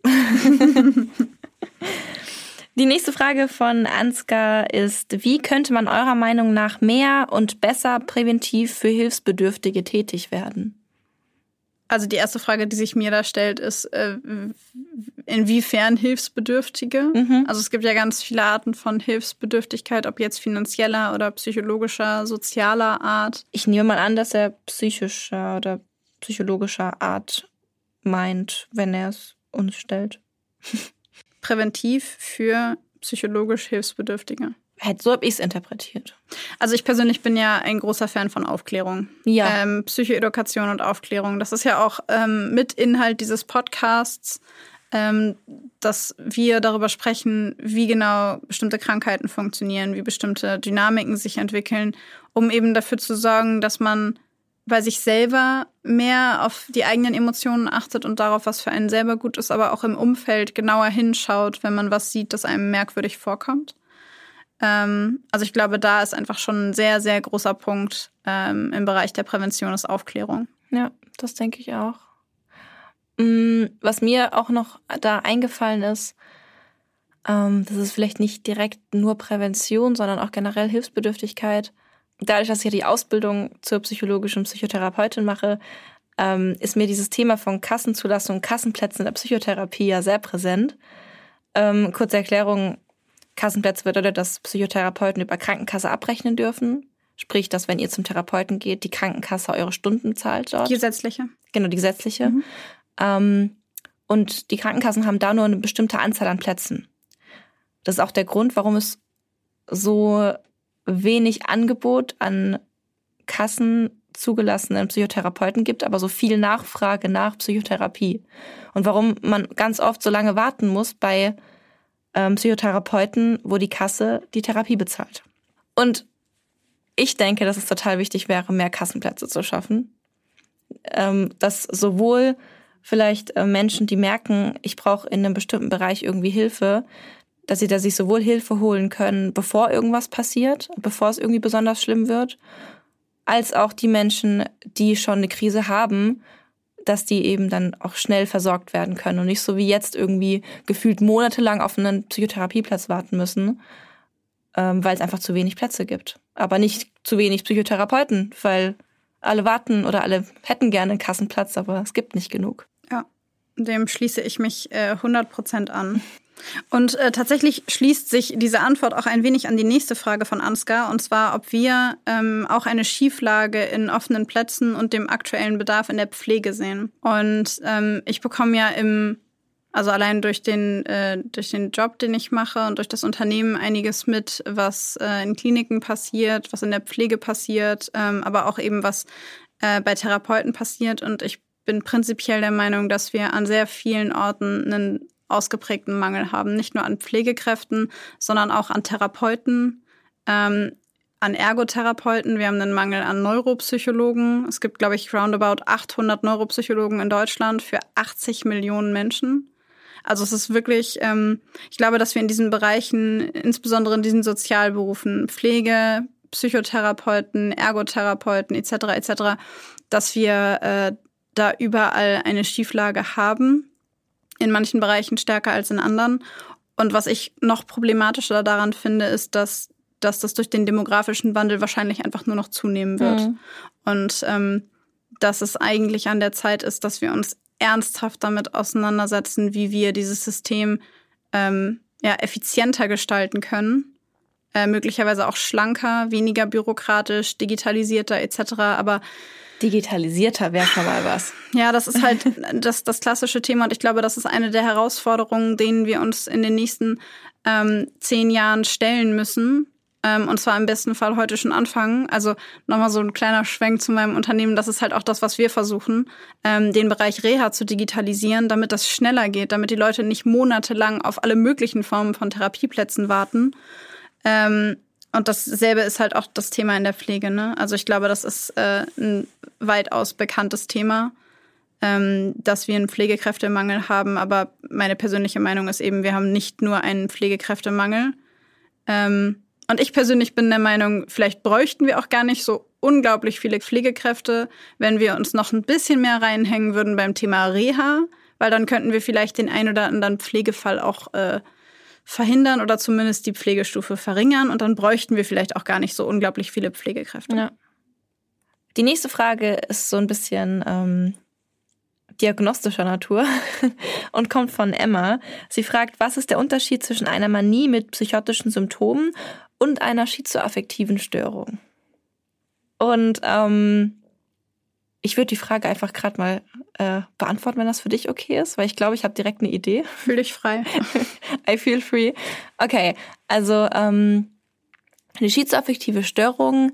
Die nächste Frage von Ansgar ist, wie könnte man eurer Meinung nach mehr und besser präventiv für Hilfsbedürftige tätig werden? Also die erste Frage, die sich mir da stellt, ist, äh, inwiefern Hilfsbedürftige? Mhm. Also es gibt ja ganz viele Arten von Hilfsbedürftigkeit, ob jetzt finanzieller oder psychologischer, sozialer Art. Ich nehme mal an, dass er psychischer oder psychologischer Art meint, wenn er es uns stellt. Präventiv für psychologisch Hilfsbedürftige. So habe ich es interpretiert. Also ich persönlich bin ja ein großer Fan von Aufklärung. Ja. Ähm, Psychoedukation und Aufklärung. Das ist ja auch ähm, mit Inhalt dieses Podcasts, ähm, dass wir darüber sprechen, wie genau bestimmte Krankheiten funktionieren, wie bestimmte Dynamiken sich entwickeln, um eben dafür zu sorgen, dass man bei sich selber mehr auf die eigenen Emotionen achtet und darauf, was für einen selber gut ist, aber auch im Umfeld genauer hinschaut, wenn man was sieht, das einem merkwürdig vorkommt. Ähm, also ich glaube, da ist einfach schon ein sehr, sehr großer Punkt ähm, im Bereich der Prävention ist Aufklärung. Ja, das denke ich auch. Was mir auch noch da eingefallen ist, ähm, das ist vielleicht nicht direkt nur Prävention, sondern auch generell Hilfsbedürftigkeit. Dadurch, dass ich ja die Ausbildung zur psychologischen Psychotherapeutin mache, ähm, ist mir dieses Thema von Kassenzulassung, Kassenplätzen in der Psychotherapie ja sehr präsent. Ähm, kurze Erklärung, Kassenplätze bedeutet, dass Psychotherapeuten über Krankenkasse abrechnen dürfen. Sprich, dass wenn ihr zum Therapeuten geht, die Krankenkasse eure Stunden zahlt dort. Die gesetzliche. Genau, die gesetzliche. Mhm. Ähm, und die Krankenkassen haben da nur eine bestimmte Anzahl an Plätzen. Das ist auch der Grund, warum es so wenig Angebot an Kassen zugelassenen Psychotherapeuten gibt, aber so viel Nachfrage nach Psychotherapie. Und warum man ganz oft so lange warten muss bei ähm, Psychotherapeuten, wo die Kasse die Therapie bezahlt. Und ich denke, dass es total wichtig wäre, mehr Kassenplätze zu schaffen. Ähm, dass sowohl vielleicht äh, Menschen, die merken, ich brauche in einem bestimmten Bereich irgendwie Hilfe, dass sie da sich sowohl Hilfe holen können, bevor irgendwas passiert, bevor es irgendwie besonders schlimm wird, als auch die Menschen, die schon eine Krise haben, dass die eben dann auch schnell versorgt werden können und nicht so wie jetzt irgendwie gefühlt monatelang auf einen Psychotherapieplatz warten müssen, ähm, weil es einfach zu wenig Plätze gibt. Aber nicht zu wenig Psychotherapeuten, weil alle warten oder alle hätten gerne einen Kassenplatz, aber es gibt nicht genug. Ja, dem schließe ich mich äh, hundert Prozent an. Und äh, tatsächlich schließt sich diese Antwort auch ein wenig an die nächste Frage von Ansgar, und zwar, ob wir ähm, auch eine Schieflage in offenen Plätzen und dem aktuellen Bedarf in der Pflege sehen. Und ähm, ich bekomme ja im, also allein durch den, äh, durch den Job, den ich mache und durch das Unternehmen einiges mit, was äh, in Kliniken passiert, was in der Pflege passiert, ähm, aber auch eben was äh, bei Therapeuten passiert. Und ich bin prinzipiell der Meinung, dass wir an sehr vielen Orten einen ausgeprägten Mangel haben. Nicht nur an Pflegekräften, sondern auch an Therapeuten, ähm, an Ergotherapeuten. Wir haben einen Mangel an Neuropsychologen. Es gibt, glaube ich, roundabout achthundert Neuropsychologen in Deutschland für achtzig Millionen Menschen. Also es ist wirklich, ähm, ich glaube, dass wir in diesen Bereichen, insbesondere in diesen Sozialberufen, Pflege, Psychotherapeuten, Ergotherapeuten et cetera et cetera, dass wir äh, da überall eine Schieflage haben. In manchen Bereichen stärker als in anderen. Und was ich noch problematischer daran finde, ist, dass, dass das durch den demografischen Wandel wahrscheinlich einfach nur noch zunehmen wird. Mhm. Und ähm, dass es eigentlich an der Zeit ist, dass wir uns ernsthaft damit auseinandersetzen, wie wir dieses System ähm, ja, effizienter gestalten können. Äh, möglicherweise auch schlanker, weniger bürokratisch, digitalisierter et cetera. Aber digitalisierter wäre schon mal was. Ja, das ist halt das, das klassische Thema. Und ich glaube, das ist eine der Herausforderungen, denen wir uns in den nächsten ähm, zehn Jahren stellen müssen. Ähm, und zwar im besten Fall heute schon anfangen. Also nochmal so ein kleiner Schwenk zu meinem Unternehmen. Das ist halt auch das, was wir versuchen, ähm, den Bereich Reha zu digitalisieren, damit das schneller geht, damit die Leute nicht monatelang auf alle möglichen Formen von Therapieplätzen warten. Ähm, Und dasselbe ist halt auch das Thema in der Pflege, ne? Also ich glaube, das ist äh, ein weitaus bekanntes Thema, ähm, dass wir einen Pflegekräftemangel haben. Aber meine persönliche Meinung ist eben, wir haben nicht nur einen Pflegekräftemangel. Ähm, Und ich persönlich bin der Meinung, vielleicht bräuchten wir auch gar nicht so unglaublich viele Pflegekräfte, wenn wir uns noch ein bisschen mehr reinhängen würden beim Thema Reha, weil dann könnten wir vielleicht den ein oder anderen Pflegefall auch äh, verhindern oder zumindest die Pflegestufe verringern. Und dann bräuchten wir vielleicht auch gar nicht so unglaublich viele Pflegekräfte. Ja. Die nächste Frage ist so ein bisschen ähm, diagnostischer Natur und kommt von Emma. Sie fragt, was ist der Unterschied zwischen einer Manie mit psychotischen Symptomen und einer schizoaffektiven Störung? Und ähm, ich würde die Frage einfach gerade mal äh, beantworten, wenn das für dich okay ist, weil ich glaube, ich habe direkt eine Idee. Fühl dich frei. I feel free. Okay, also ähm, eine schizoaffektive Störung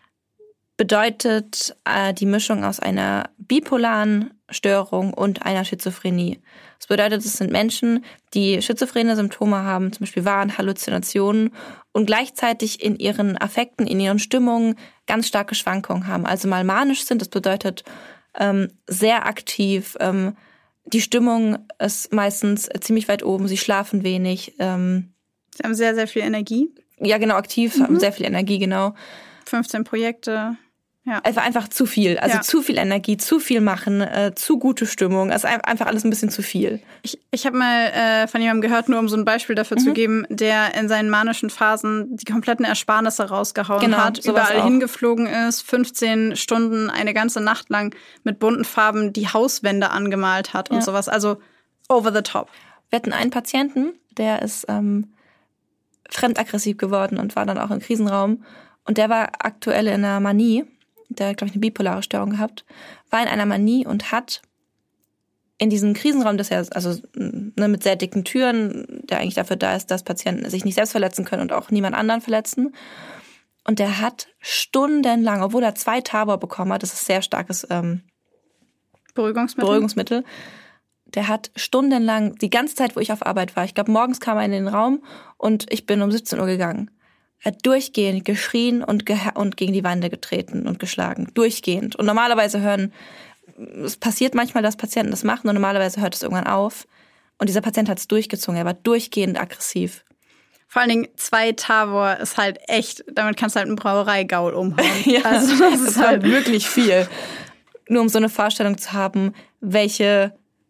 bedeutet äh, die Mischung aus einer bipolaren Störung und einer Schizophrenie. Das bedeutet, es sind Menschen, die schizophrene Symptome haben, zum Beispiel Wahn, Halluzinationen und gleichzeitig in ihren Affekten, in ihren Stimmungen ganz starke Schwankungen haben. Also mal manisch sind, das bedeutet ähm, sehr aktiv. Ähm, die Stimmung ist meistens ziemlich weit oben, sie schlafen wenig. Ähm, sie haben sehr, sehr viel Energie. Ja, genau, aktiv, mhm. haben sehr viel Energie, genau. fünfzehn Projekte. Ja. Einfach, einfach zu viel. Also ja. zu viel Energie, zu viel machen, äh, zu gute Stimmung. Also einfach alles ein bisschen zu viel. Ich, ich habe mal äh, von jemandem gehört, nur um so ein Beispiel dafür mhm. zu geben, der in seinen manischen Phasen die kompletten Ersparnisse rausgehauen genau, hat, überall auch. hingeflogen ist, fünfzehn Stunden eine ganze Nacht lang mit bunten Farben die Hauswände angemalt hat und ja. sowas. Also over the top. Wir hatten einen Patienten, der ist ähm, fremdaggressiv geworden und war dann auch im Krisenraum. Und der war aktuell in einer Manie. Der hat, glaube ich, eine bipolare Störung gehabt, war in einer Manie und hat in diesem Krisenraum, das ja also ne, mit sehr dicken Türen, der eigentlich dafür da ist, dass Patienten sich nicht selbst verletzen können und auch niemand anderen verletzen. Und der hat stundenlang, obwohl er zwei Tabor bekommen hat, das ist sehr starkes ähm, Beruhigungsmittel. Beruhigungsmittel, der hat stundenlang, die ganze Zeit, wo ich auf Arbeit war, ich glaube, morgens kam er in den Raum und ich bin um siebzehn Uhr gegangen. Er hat durchgehend geschrien und, ge- und gegen die Wände getreten und geschlagen. Durchgehend. Und normalerweise hören, es passiert manchmal, dass Patienten das machen und normalerweise hört es irgendwann auf. Und dieser Patient hat es durchgezogen. Er war durchgehend aggressiv. Vor allen Dingen zwei Tavor ist halt echt, damit kannst du halt einen Brauereigaul umhauen. ja, also das ist war halt wirklich viel. Nur um so eine Vorstellung zu haben, welche...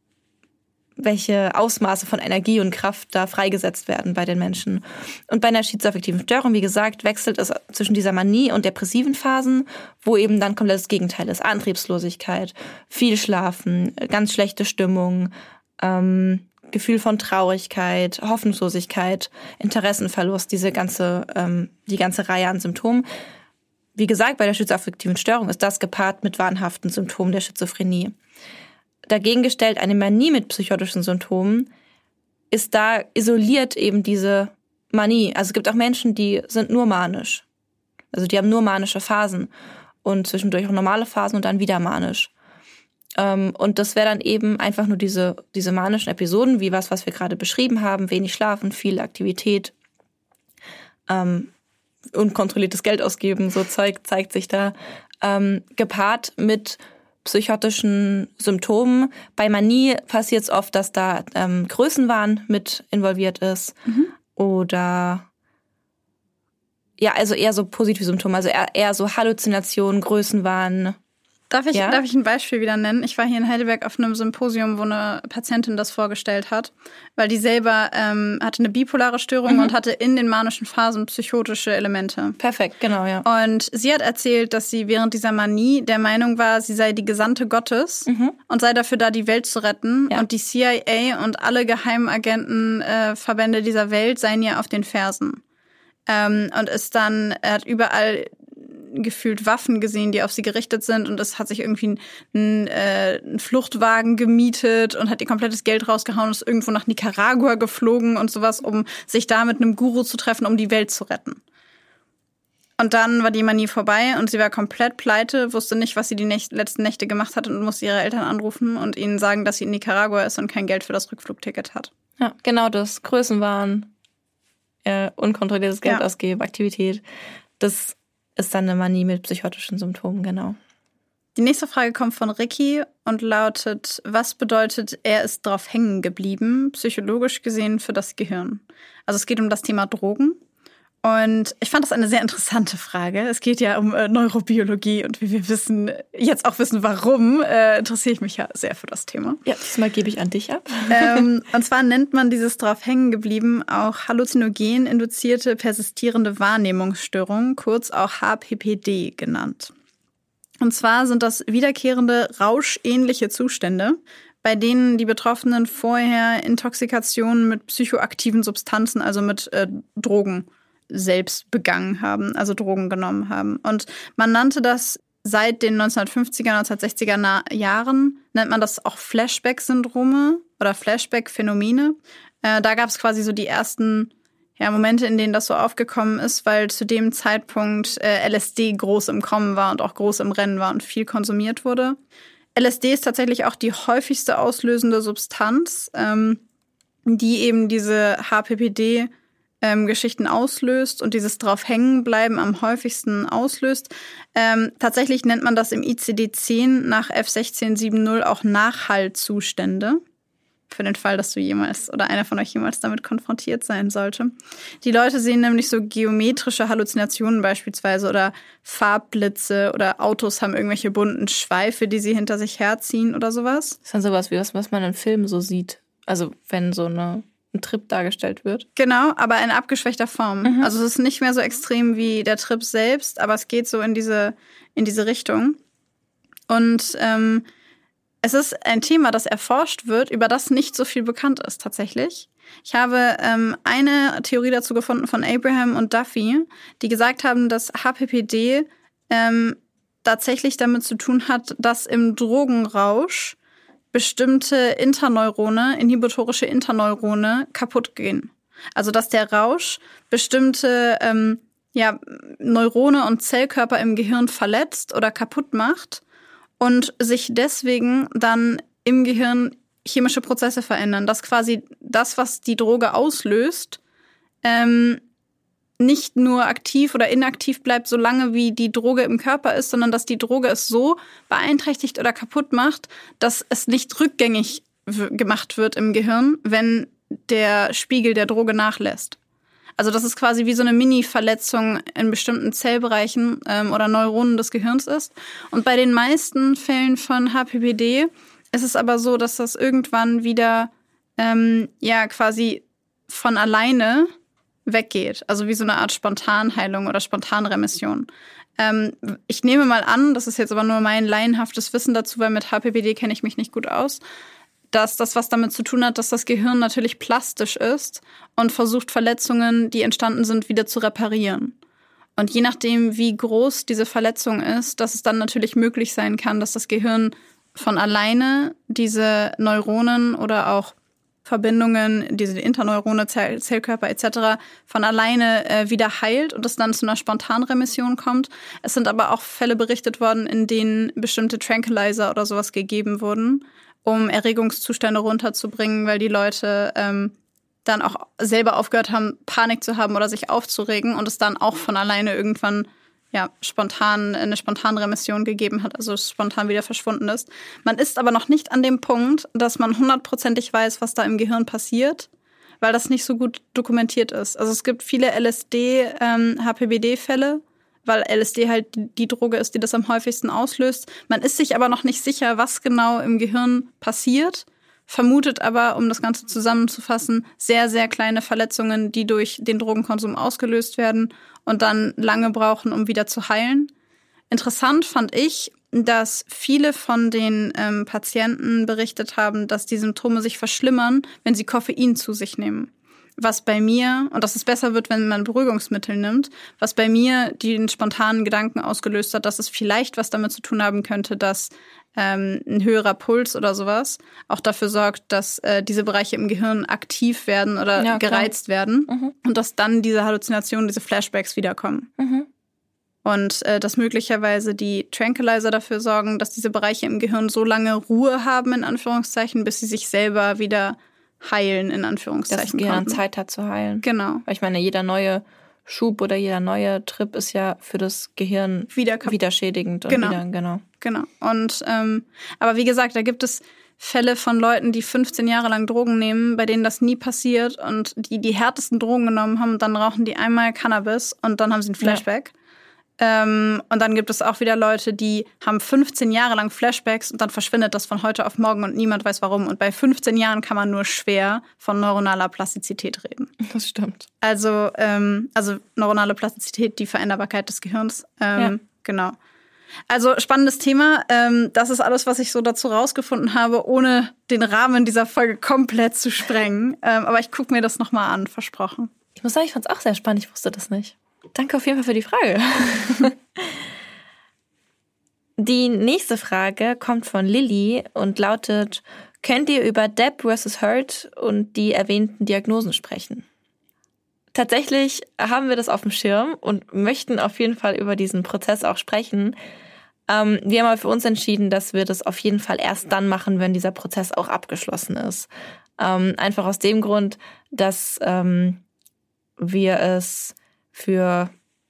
welche Ausmaße von Energie und Kraft da freigesetzt werden bei den Menschen. Und bei einer schizoaffektiven Störung, wie gesagt, wechselt es zwischen dieser Manie und depressiven Phasen, wo eben dann komplett das Gegenteil ist. Antriebslosigkeit, viel Schlafen, ganz schlechte Stimmung, ähm, Gefühl von Traurigkeit, Hoffnungslosigkeit, Interessenverlust, diese ganze, ähm, die ganze Reihe an Symptomen. Wie gesagt, bei der schizoaffektiven Störung ist das gepaart mit wahnhaften Symptomen der Schizophrenie. Dagegen gestellt, eine Manie mit psychotischen Symptomen ist da isoliert eben diese Manie. Also es gibt auch Menschen, die sind nur manisch. Also die haben nur manische Phasen und zwischendurch auch normale Phasen und dann wieder manisch. Und das wäre dann eben einfach nur diese, diese manischen Episoden, wie was, was wir gerade beschrieben haben, wenig schlafen, viel Aktivität, ähm, unkontrolliertes Geld ausgeben, so Zeug zeigt sich da, ähm, gepaart mit psychotischen Symptomen. Bei Manie passiert es oft, dass da ähm, Größenwahn mit involviert ist mhm. oder ja, also eher so positive Symptome, also eher, eher so Halluzinationen, Größenwahn. Darf ich, ja? darf ich ein Beispiel wieder nennen? Ich war hier in Heidelberg auf einem Symposium, wo eine Patientin das vorgestellt hat, weil die selber ähm, hatte eine bipolare Störung mhm. und hatte in den manischen Phasen psychotische Elemente. Perfekt, genau, ja. Und sie hat erzählt, dass sie während dieser Manie der Meinung war, sie sei die Gesandte Gottes mhm. und sei dafür da, die Welt zu retten. Ja. Und die C I A und alle Geheimagentenverbände äh, dieser Welt seien ihr auf den Fersen. Ähm, und ist dann, er hat überall gefühlt Waffen gesehen, die auf sie gerichtet sind und es hat sich irgendwie ein, ein, äh, ein Fluchtwagen gemietet und hat ihr komplettes Geld rausgehauen und ist irgendwo nach Nicaragua geflogen und sowas, um sich da mit einem Guru zu treffen, um die Welt zu retten. Und dann war die Manie vorbei und sie war komplett pleite, wusste nicht, was sie die nächt- letzten Nächte gemacht hat und musste ihre Eltern anrufen und ihnen sagen, dass sie in Nicaragua ist und kein Geld für das Rückflugticket hat. Ja, genau das. Größenwahn, äh, unkontrolliertes Geld ja. ausgeben, Aktivität. Das ist dann eine Manie mit psychotischen Symptomen, genau. Die nächste Frage kommt von Ricky und lautet, was bedeutet, er ist drauf hängen geblieben, psychologisch gesehen für das Gehirn? Also es geht um das Thema Drogen Und ich fand das eine sehr interessante Frage. Es geht ja um äh, Neurobiologie und wie wir wissen, jetzt auch wissen, warum, äh, interessiere ich mich ja sehr für das Thema. Ja, diesmal gebe ich an dich ab. ähm, und zwar nennt man dieses drauf hängen geblieben auch halluzinogen-induzierte persistierende Wahrnehmungsstörung, kurz auch H P P D genannt. Und zwar sind das wiederkehrende rauschähnliche Zustände, bei denen die Betroffenen vorher Intoxikationen mit psychoaktiven Substanzen, also mit äh, Drogen, selbst begangen haben, also Drogen genommen haben. Und man nannte das seit den neunzehnhundertfünfziger, neunzehnhundertsechziger Jahren, nennt man das auch Flashback-Syndrome oder Flashback-Phänomene. Äh, da gab es quasi so die ersten ja, Momente, in denen das so aufgekommen ist, weil zu dem Zeitpunkt äh, L S D groß im Kommen war und auch groß im Rennen war und viel konsumiert wurde. L S D ist tatsächlich auch die häufigste auslösende Substanz, ähm, die eben diese H P P D Ähm, Geschichten auslöst und dieses Draufhängenbleiben am häufigsten auslöst. Ähm, tatsächlich nennt man das im I C D zehn nach F sechzehn siebzig auch Nachhallzustände. Für den Fall, dass du jemals oder einer von euch jemals damit konfrontiert sein sollte. Die Leute sehen nämlich so geometrische Halluzinationen beispielsweise oder Farbblitze oder Autos haben irgendwelche bunten Schweife, die sie hinter sich herziehen oder sowas. Das ist dann sowas wie das, was man in Filmen so sieht. Also wenn so eine ein Trip dargestellt wird. Genau, aber in abgeschwächter Form. Mhm. Also es ist nicht mehr so extrem wie der Trip selbst, aber es geht so in diese, in diese Richtung. Und ähm, es ist ein Thema, das erforscht wird, über das nicht so viel bekannt ist tatsächlich. Ich habe ähm, eine Theorie dazu gefunden von Abraham und Duffy, die gesagt haben, dass H P P D ähm, tatsächlich damit zu tun hat, dass im Drogenrausch bestimmte Interneurone, inhibitorische Interneurone kaputt gehen. Also dass der Rausch bestimmte ähm, ja, Neurone und Zellkörper im Gehirn verletzt oder kaputt macht und sich deswegen dann im Gehirn chemische Prozesse verändern. Dass quasi das, was die Droge auslöst, ähm, nicht nur aktiv oder inaktiv bleibt, solange wie die Droge im Körper ist, sondern dass die Droge es so beeinträchtigt oder kaputt macht, dass es nicht rückgängig w- gemacht wird im Gehirn, wenn der Spiegel der Droge nachlässt. Also dass es quasi wie so eine Mini-Verletzung in bestimmten Zellbereichen ähm, oder Neuronen des Gehirns ist. Und bei den meisten Fällen von H P P D ist es aber so, dass das irgendwann wieder ähm, ja quasi von alleine weggeht. Also wie so eine Art Spontanheilung oder Spontanremission. Ähm, ich nehme mal an, das ist jetzt aber nur mein laienhaftes Wissen dazu, weil mit H P P D kenne ich mich nicht gut aus, dass das was damit zu tun hat, dass das Gehirn natürlich plastisch ist und versucht, Verletzungen, die entstanden sind, wieder zu reparieren. Und je nachdem, wie groß diese Verletzung ist, dass es dann natürlich möglich sein kann, dass das Gehirn von alleine diese Neuronen oder auch Verbindungen, diese Interneurone, Zell- Zellkörper et cetera von alleine äh, wieder heilt und es dann zu einer Spontanremission kommt. Es sind aber auch Fälle berichtet worden, in denen bestimmte Tranquilizer oder sowas gegeben wurden, um Erregungszustände runterzubringen, weil die Leute ähm, dann auch selber aufgehört haben, Panik zu haben oder sich aufzuregen und es dann auch von alleine irgendwann ja, spontan eine Spontanremission gegeben hat, also spontan wieder verschwunden ist. Man ist aber noch nicht an dem Punkt, dass man hundertprozentig weiß, was da im Gehirn passiert, weil das nicht so gut dokumentiert ist. Also es gibt viele L S D, ähm, H P P D-Fälle, weil L S D halt die Droge ist, die das am häufigsten auslöst. Man ist sich aber noch nicht sicher, was genau im Gehirn passiert, vermutet aber, um das Ganze zusammenzufassen, sehr, sehr kleine Verletzungen, die durch den Drogenkonsum ausgelöst werden und dann lange brauchen, um wieder zu heilen. Interessant fand ich, dass viele von den ähm, Patienten berichtet haben, dass die Symptome sich verschlimmern, wenn sie Koffein zu sich nehmen. Was bei mir, und dass es besser wird, wenn man Beruhigungsmittel nimmt, was bei mir den spontanen Gedanken ausgelöst hat, dass es vielleicht was damit zu tun haben könnte, dass ähm, ein höherer Puls oder sowas auch dafür sorgt, dass äh, diese Bereiche im Gehirn aktiv werden oder ja, gereizt werden mhm. und dass dann diese Halluzinationen, diese Flashbacks wiederkommen. Mhm. Und äh, dass möglicherweise die Tranquilizer dafür sorgen, dass diese Bereiche im Gehirn so lange Ruhe haben, in Anführungszeichen, bis sie sich selber wieder heilen, in Anführungszeichen. Dass das Gehirn Zeit hat zu heilen. Genau. Weil ich meine, jeder neue Schub oder jeder neue Trip ist ja für das Gehirn wieder, wieder schädigend. Und genau. Wieder, genau. Genau. Und ähm, aber wie gesagt, da gibt es Fälle von Leuten, die fünfzehn Jahre lang Drogen nehmen, bei denen das nie passiert und die die härtesten Drogen genommen haben und dann rauchen die einmal Cannabis und dann haben sie ein Flashback. Ja. Ähm, und dann gibt es auch wieder Leute, die haben fünfzehn Jahre lang Flashbacks und dann verschwindet das von heute auf morgen und niemand weiß warum. Und bei fünfzehn Jahren kann man nur schwer von neuronaler Plastizität reden. Das stimmt. Also, ähm, also neuronale Plastizität, die Veränderbarkeit des Gehirns. Ähm, ja. Genau. Also spannendes Thema. Ähm, das ist alles, was ich so dazu rausgefunden habe, ohne den Rahmen dieser Folge komplett zu sprengen. Ähm, aber ich gucke mir das nochmal an, versprochen. Ich muss sagen, ich fand es auch sehr spannend. Ich wusste das nicht. Danke auf jeden Fall für die Frage. Die nächste Frage kommt von Lilly und lautet: Könnt ihr über Depp versus Heard und die erwähnten Diagnosen sprechen? Tatsächlich haben wir das auf dem Schirm und möchten auf jeden Fall über diesen Prozess auch sprechen. Ähm, wir haben aber für uns entschieden, dass wir das auf jeden Fall erst dann machen, wenn dieser Prozess auch abgeschlossen ist. Ähm, einfach aus dem Grund, dass ähm, wir es für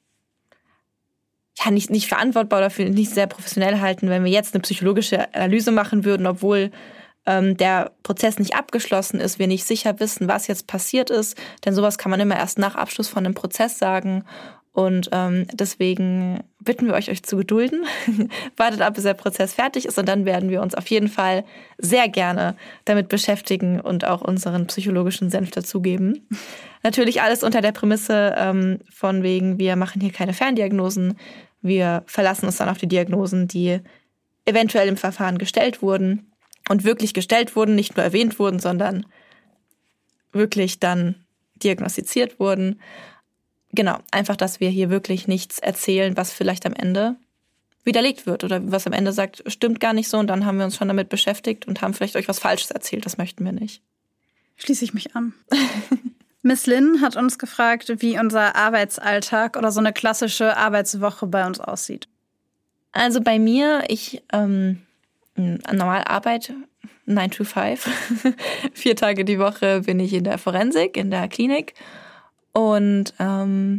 ja nicht nicht verantwortbar oder für nicht sehr professionell halten, wenn wir jetzt eine psychologische Analyse machen würden, obwohl ähm, der Prozess nicht abgeschlossen ist, wir nicht sicher wissen, was jetzt passiert ist, denn sowas kann man immer erst nach Abschluss von einem Prozess sagen. Und ähm, deswegen bitten wir euch, euch zu gedulden. Wartet ab, bis der Prozess fertig ist und dann werden wir uns auf jeden Fall sehr gerne damit beschäftigen und auch unseren psychologischen Senf dazugeben. Natürlich alles unter der Prämisse ähm, von wegen, wir machen hier keine Ferndiagnosen. Wir verlassen uns dann auf die Diagnosen, die eventuell im Verfahren gestellt wurden und wirklich gestellt wurden, nicht nur erwähnt wurden, sondern wirklich dann diagnostiziert wurden. Genau, einfach, dass wir hier wirklich nichts erzählen, was vielleicht am Ende widerlegt wird oder was am Ende sagt, stimmt gar nicht so und dann haben wir uns schon damit beschäftigt und haben vielleicht euch was Falsches erzählt. Das möchten wir nicht. Schließe ich mich an. Miss Lynn hat uns gefragt, wie unser Arbeitsalltag oder so eine klassische Arbeitswoche bei uns aussieht. Also bei mir, ich ähm, normal arbeite nine to five. Vier Tage die Woche bin ich in der Forensik, in der Klinik. Und ähm,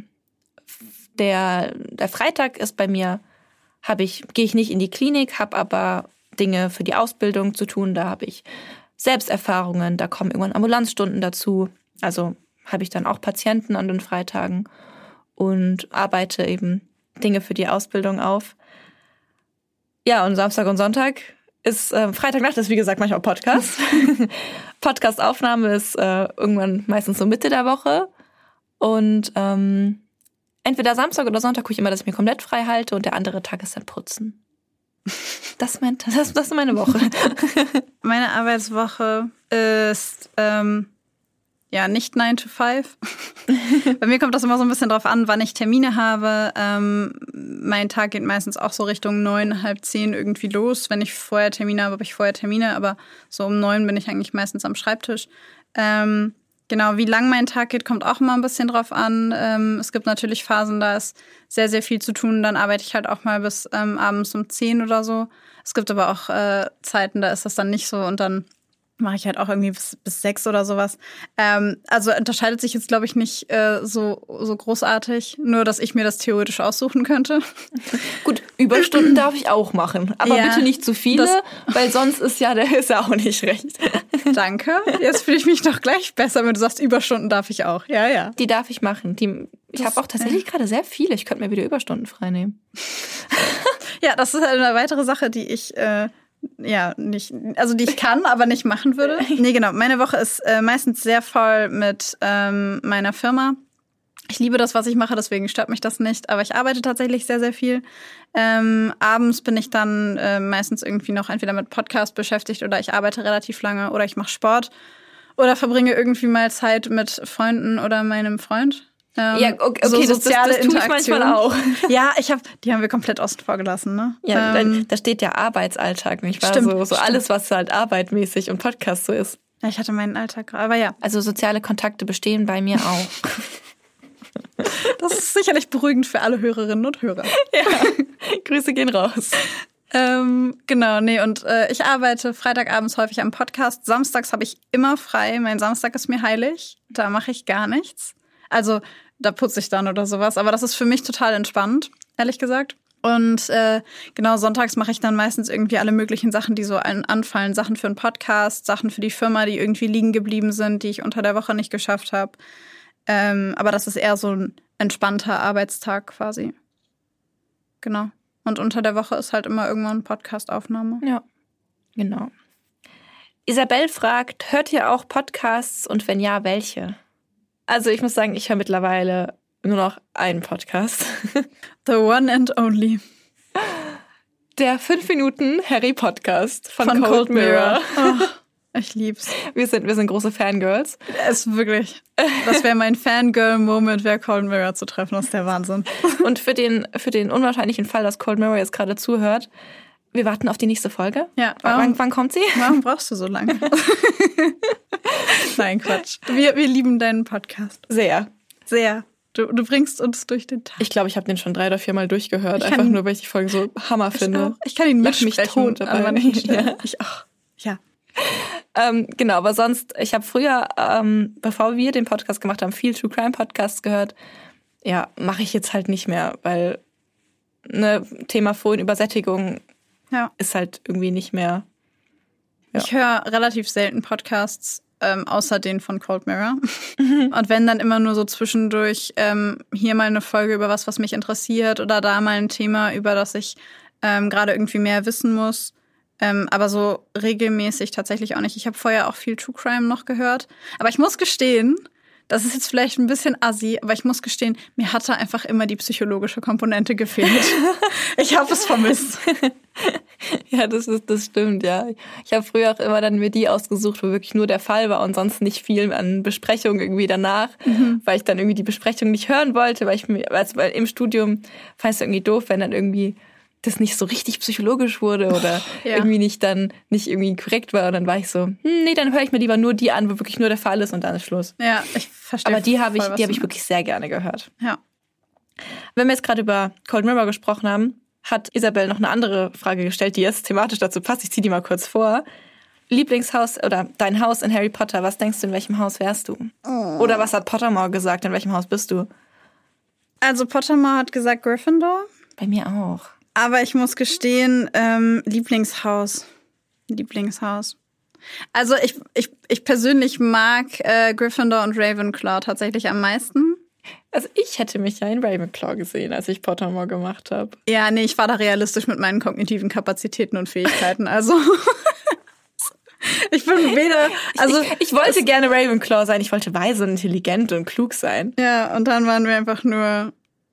der, der Freitag ist bei mir, habe ich, gehe ich nicht in die Klinik, habe aber Dinge für die Ausbildung zu tun. Da habe ich Selbsterfahrungen, da kommen irgendwann Ambulanzstunden dazu. Also habe ich dann auch Patienten an den Freitagen und arbeite eben Dinge für die Ausbildung auf. Ja, und Samstag und Sonntag ist, äh, Freitagnacht ist wie gesagt manchmal Podcast. Podcastaufnahme ist äh, irgendwann meistens so Mitte der Woche. Und ähm, entweder Samstag oder Sonntag gucke ich immer, dass ich mir komplett frei halte und der andere Tag ist dann Putzen. Das ist, mein, das, das ist meine Woche. Meine Arbeitswoche ist ähm, ja nicht nine to five. Bei mir kommt das immer so ein bisschen drauf an, wann ich Termine habe. Ähm, mein Tag geht meistens auch so Richtung neun, halb zehn irgendwie los. Wenn ich vorher Termine habe, habe ich vorher Termine. Aber so um neun bin ich eigentlich meistens am Schreibtisch. Ähm, Genau, wie lang mein Tag geht, kommt auch immer ein bisschen drauf an. Ähm, es gibt natürlich Phasen, da ist sehr, sehr viel zu tun. Dann arbeite ich halt auch mal bis ähm, abends um zehn oder so. Es gibt aber auch äh, Zeiten, da ist das dann nicht so und dann mache ich halt auch irgendwie bis, bis sechs oder sowas. Ähm, also unterscheidet sich jetzt, glaube ich, nicht äh, so, so großartig. Nur, dass ich mir das theoretisch aussuchen könnte. Gut, Überstunden darf ich auch machen. Aber ja, bitte nicht zu viele, weil sonst ist ja der ist ja auch nicht recht. Danke. Jetzt fühle ich mich doch gleich besser, wenn du sagst, Überstunden darf ich auch. Ja, ja. Die darf ich machen. Die, ich habe auch tatsächlich äh. gerade sehr viele. Ich könnte mir wieder Überstunden freinehmen. Ja, das ist halt eine weitere Sache, die ich äh, ja nicht, also die ich kann, aber nicht machen würde. Nee, genau. Meine Woche ist äh, meistens sehr voll mit ähm, meiner Firma. Ich liebe das, was ich mache, deswegen stört mich das nicht. Aber ich arbeite tatsächlich sehr, sehr viel. Ähm, abends bin ich dann äh, meistens irgendwie noch entweder mit Podcast beschäftigt oder ich arbeite relativ lange oder ich mache Sport oder verbringe irgendwie mal Zeit mit Freunden oder meinem Freund. Ähm, ja, okay, so soziale das, das, das tue ich manchmal auch. Ja, ich habe, die haben wir komplett außen vor gelassen, ne? Ja, ähm, da steht ja Arbeitsalltag, nicht wahr? Stimmt, so, so stimmt. Alles, was halt arbeitmäßig und Podcast so ist. Ja, ich hatte meinen Alltag, aber ja. Also soziale Kontakte bestehen bei mir auch. Das ist sicherlich beruhigend für alle Hörerinnen und Hörer. Ja, Grüße gehen raus. Ähm, genau, nee, und äh, ich arbeite Freitagabends häufig am Podcast. Samstags habe ich immer frei. Mein Samstag ist mir heilig. Da mache ich gar nichts. Also da putze ich dann oder sowas. Aber das ist für mich total entspannt, ehrlich gesagt. Und äh, genau, sonntags mache ich dann meistens irgendwie alle möglichen Sachen, die so anfallen. Sachen für einen Podcast, Sachen für die Firma, die irgendwie liegen geblieben sind, die ich unter der Woche nicht geschafft habe. Ähm, aber das ist eher so ein entspannter Arbeitstag quasi. Genau. Und unter der Woche ist halt immer irgendwann Podcast-Aufnahme. Ja, genau. Isabel fragt, hört ihr auch Podcasts und wenn ja, welche? Also ich muss sagen, ich höre mittlerweile nur noch einen Podcast. The one and only. Der fünf Minuten Harry-Podcast von, von Cold, Cold Mirror. Mirror. Oh, ich lieb's. Wir sind, wir sind große Fangirls. Es ist wirklich. Das wäre mein Fangirl-Moment, wäre Cold Mirror zu treffen. Das ist der Wahnsinn. Und für den, für den unwahrscheinlichen Fall, dass Cold Mirror jetzt gerade zuhört, wir warten auf die nächste Folge. Ja. Warum, wann, wann kommt sie? Warum brauchst du so lange? Nein, Quatsch. Wir, wir lieben deinen Podcast. Sehr. Sehr. Du, du bringst uns durch den Tag. Ich glaube, ich habe den schon drei oder viermal durchgehört. Einfach nur, weil ich die Folge so Hammer ich finde. Auch. Ich kann ihn Lach mich mitsprechen. tot dabei. Ja. Ich auch. Ja. Ähm, genau, aber sonst, ich habe früher, ähm, bevor wir den Podcast gemacht haben, viel True Crime Podcasts gehört. Ja, mache ich jetzt halt nicht mehr, weil ne Thema vorhin Übersättigung ja. ist halt irgendwie nicht mehr. Ja. Ich höre relativ selten Podcasts, ähm, außer den von Cold Mirror. Mhm. Und wenn dann immer nur so zwischendurch ähm, hier mal eine Folge über was, was mich interessiert oder da mal ein Thema, über das ich ähm, gerade irgendwie mehr wissen muss. Ähm, aber so regelmäßig tatsächlich auch nicht. Ich habe vorher auch viel True Crime noch gehört. Aber ich muss gestehen, das ist jetzt vielleicht ein bisschen assi, aber ich muss gestehen, mir hat da einfach immer die psychologische Komponente gefehlt. Ich habe es vermisst. Ja, das ist, das stimmt, ja. Ich habe früher auch immer dann mir die ausgesucht, wo wirklich nur der Fall war und sonst nicht viel an Besprechungen irgendwie danach, mhm. weil ich dann irgendwie die Besprechung nicht hören wollte, weil ich mir, also weil im Studium fand ich es irgendwie doof, wenn dann irgendwie das nicht so richtig psychologisch wurde oder ja. irgendwie nicht dann nicht irgendwie korrekt war. Und dann war ich so, hm, nee, dann höre ich mir lieber nur die an, wo wirklich nur der Fall ist und dann ist Schluss. Ja, ich verstehe. Aber die habe ich, die habe ich wirklich sehr gerne gehört. Ja. Wenn wir jetzt gerade über Cold Mirror gesprochen haben, hat Isabel noch eine andere Frage gestellt, die jetzt thematisch dazu passt. Ich ziehe die mal kurz vor. Lieblingshaus oder dein Haus in Harry Potter. Was denkst du, in welchem Haus wärst du? Oh. Oder was hat Pottermore gesagt, in welchem Haus bist du? Also Pottermore hat gesagt Gryffindor. Bei mir auch. Aber ich muss gestehen, ähm, Lieblingshaus. Lieblingshaus. Also ich, ich, ich persönlich mag äh, Gryffindor und Ravenclaw tatsächlich am meisten. Also ich hätte mich ja in Ravenclaw gesehen, als ich Pottermore gemacht habe. Ja, nee, ich war da realistisch mit meinen kognitiven Kapazitäten und Fähigkeiten. Also ich bin weder... Also ich, ich wollte gerne Ravenclaw sein. Ich wollte weise und intelligent und klug sein. Ja, und dann waren wir einfach nur...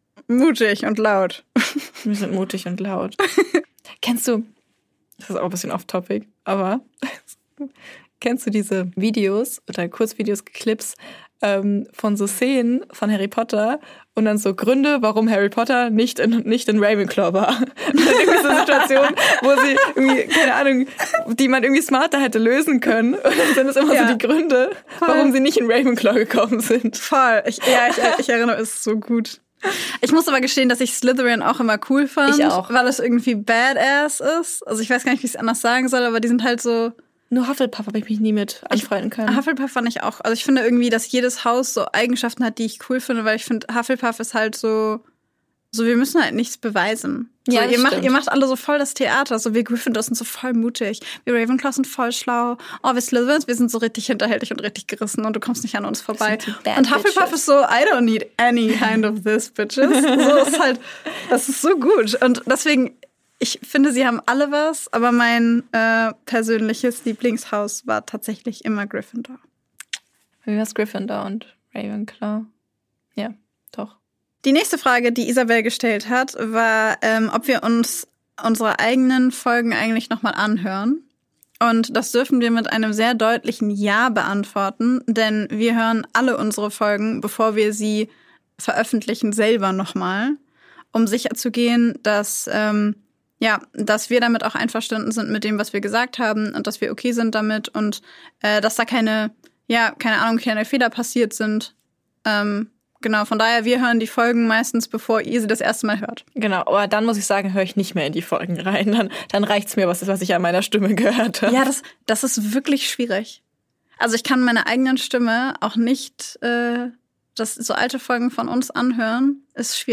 mutig und laut. Wir sind mutig und laut. Kennst du, das ist auch ein bisschen off-topic, aber kennst du diese Videos oder Kurzvideos, Clips ähm, von so Szenen von Harry Potter und dann so Gründe, warum Harry Potter nicht in, nicht in Ravenclaw war? Und dann irgendwie so Situationen, wo sie irgendwie, keine Ahnung, die man irgendwie smarter hätte lösen können. Und dann sind es immer ja. so die Gründe, Voll. warum sie nicht in Ravenclaw gekommen sind. Voll. Ich, ja, ich, ich erinnere, es ist so gut. Ich muss aber gestehen, dass ich Slytherin auch immer cool fand. Ich auch. Weil es irgendwie badass ist. Also ich weiß gar nicht, wie ich es anders sagen soll, aber die sind halt so... Nur Hufflepuff habe ich mich nie mit anfreunden können. Hufflepuff fand ich auch. Also ich finde irgendwie, dass jedes Haus so Eigenschaften hat, die ich cool finde, weil ich finde, Hufflepuff ist halt so... So, wir müssen halt nichts beweisen. So, ja, ihr stimmt. macht, ihr macht alle so voll das Theater. So, wir Gryffindor sind so voll mutig. Wir Ravenclaw sind voll schlau. Oh, wir Slytherins, wir sind so richtig hinterhältig und richtig gerissen und du kommst nicht an uns vorbei. Und Hufflepuff bitches. Ist so, I don't need any kind of this, bitches. So ist halt, das ist so gut. Und deswegen, ich finde, sie haben alle was, aber mein äh, persönliches Lieblingshaus war tatsächlich immer Gryffindor. Wie war's Gryffindor und Ravenclaw? Ja, doch. Die nächste Frage, die Isabel gestellt hat, war, ähm, ob wir uns unsere eigenen Folgen eigentlich nochmal anhören. Und das dürfen wir mit einem sehr deutlichen Ja beantworten, denn wir hören alle unsere Folgen, bevor wir sie veröffentlichen, selber nochmal, um sicherzugehen, dass, ähm, ja, dass wir damit auch einverstanden sind mit dem, was wir gesagt haben und dass wir okay sind damit und äh, dass da keine, ja, keine Ahnung, keine Fehler passiert sind. Ähm, Genau, von daher, wir hören die Folgen meistens, bevor ihr sie das erste Mal hört. Genau, aber dann muss ich sagen, höre ich nicht mehr in die Folgen rein. Dann, dann reicht's mir, was, was ich an meiner Stimme gehört habe. Ja, das, das ist wirklich schwierig. Also ich kann meine eigenen Stimme auch nicht, äh, das so alte Folgen von uns anhören, ist schwierig.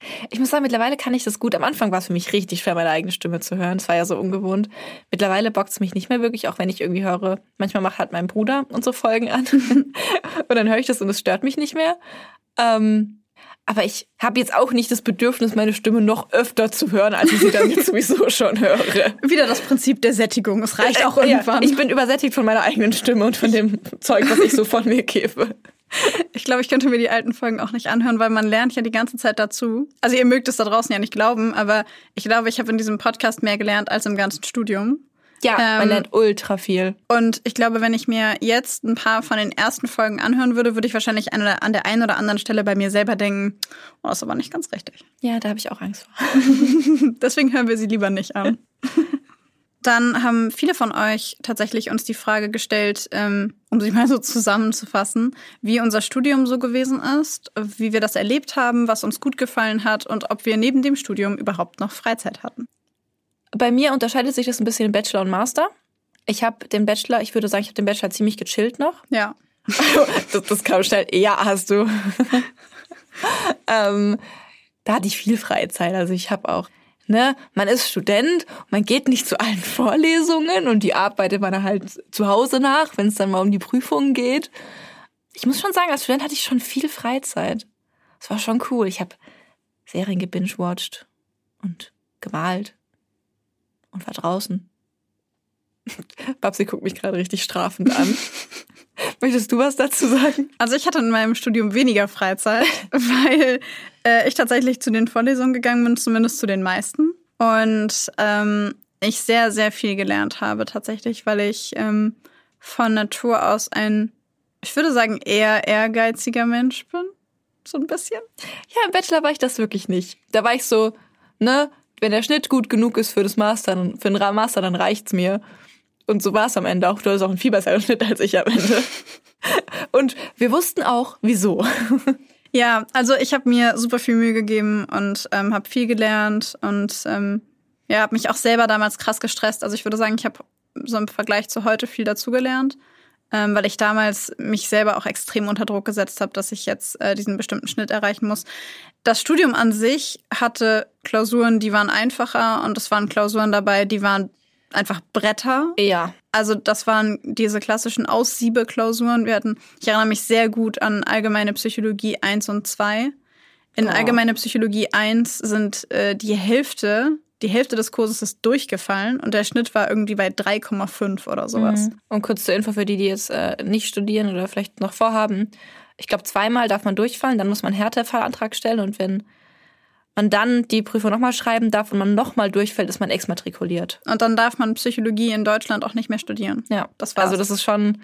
Ich muss sagen, mittlerweile kann ich das gut. Am Anfang war es für mich richtig schwer, meine eigene Stimme zu hören. Das war ja so ungewohnt. Mittlerweile bockt es mich nicht mehr wirklich, auch wenn ich irgendwie höre, manchmal macht halt mein Bruder unsere Folgen an. Und dann höre ich das und es stört mich nicht mehr. Ähm, aber ich habe jetzt auch nicht das Bedürfnis, meine Stimme noch öfter zu hören, als ich sie dann jetzt sowieso schon höre. Wieder das Prinzip der Sättigung. Es reicht auch irgendwann. Ja, ich bin übersättigt von meiner eigenen Stimme und von dem Zeug, was ich so von mir gebe. Ich glaube, ich könnte mir die alten Folgen auch nicht anhören, weil man lernt ja die ganze Zeit dazu. Also ihr mögt es da draußen ja nicht glauben, aber ich glaube, ich habe in diesem Podcast mehr gelernt als im ganzen Studium. Ja, ähm, man lernt ultra viel. Und ich glaube, wenn ich mir jetzt ein paar von den ersten Folgen anhören würde, würde ich wahrscheinlich an der, an der einen oder anderen Stelle bei mir selber denken, oh, das ist aber nicht ganz richtig. Ja, da habe ich auch Angst vor. Deswegen hören wir sie lieber nicht an. Dann haben viele von euch tatsächlich uns die Frage gestellt, ähm, um sie mal so zusammenzufassen, wie unser Studium so gewesen ist, wie wir das erlebt haben, was uns gut gefallen hat und ob wir neben dem Studium überhaupt noch Freizeit hatten. Bei mir unterscheidet sich das ein bisschen in Bachelor und Master. Ich habe den Bachelor, ich würde sagen, ich habe den Bachelor ziemlich gechillt noch. Ja. das, das kam schnell. Ja, hast du. ähm, da hatte ich viel Freizeit. Also ich habe auch, ne, man ist Student, man geht nicht zu allen Vorlesungen und die arbeitet man halt zu Hause nach, wenn es dann mal um die Prüfungen geht. Ich muss schon sagen, als Student hatte ich schon viel Freizeit. Das war schon cool. Ich habe Serien gebingewatcht und gemalt. Und war draußen. Babsi guckt mich gerade richtig strafend an. Möchtest du was dazu sagen? Also ich hatte in meinem Studium weniger Freizeit, weil äh, ich tatsächlich zu den Vorlesungen gegangen bin, zumindest zu den meisten. Und ähm, ich sehr, sehr viel gelernt habe tatsächlich, weil ich ähm, von Natur aus ein, ich würde sagen, eher ehrgeiziger Mensch bin. So ein bisschen. Ja, im Bachelor war ich das wirklich nicht. Da war ich so, ne, wenn der Schnitt gut genug ist für das Master, für den Master, dann reicht's mir. Und so war es am Ende auch. Du hattest auch einen viel besseren Schnitt als ich am Ende. Und wir wussten auch, wieso. Ja, also ich habe mir super viel Mühe gegeben und ähm, habe viel gelernt und ähm, ja, habe mich auch selber damals krass gestresst. Also ich würde sagen, ich habe so im Vergleich zu heute viel dazugelernt, ähm, weil ich damals mich selber auch extrem unter Druck gesetzt habe, dass ich jetzt äh, diesen bestimmten Schnitt erreichen muss. Das Studium an sich hatte Klausuren, die waren einfacher und es waren Klausuren dabei, die waren einfach Bretter. Ja. Also das waren diese klassischen Aussiebeklausuren. Wir hatten, ich erinnere mich sehr gut an Allgemeine Psychologie eins und zwei. In oh. Allgemeine Psychologie eins sind äh, die Hälfte, die Hälfte des Kurses ist durchgefallen und der Schnitt war irgendwie bei drei Komma fünf oder sowas. Mhm. Und kurz zur Info für die, die jetzt äh, nicht studieren oder vielleicht noch vorhaben. Ich glaube, zweimal darf man durchfallen, dann muss man einen Härtefallantrag stellen und wenn man dann die Prüfung nochmal schreiben darf und man nochmal durchfällt, ist man exmatrikuliert. Und dann darf man Psychologie in Deutschland auch nicht mehr studieren. Ja, das war's. Also das ist schon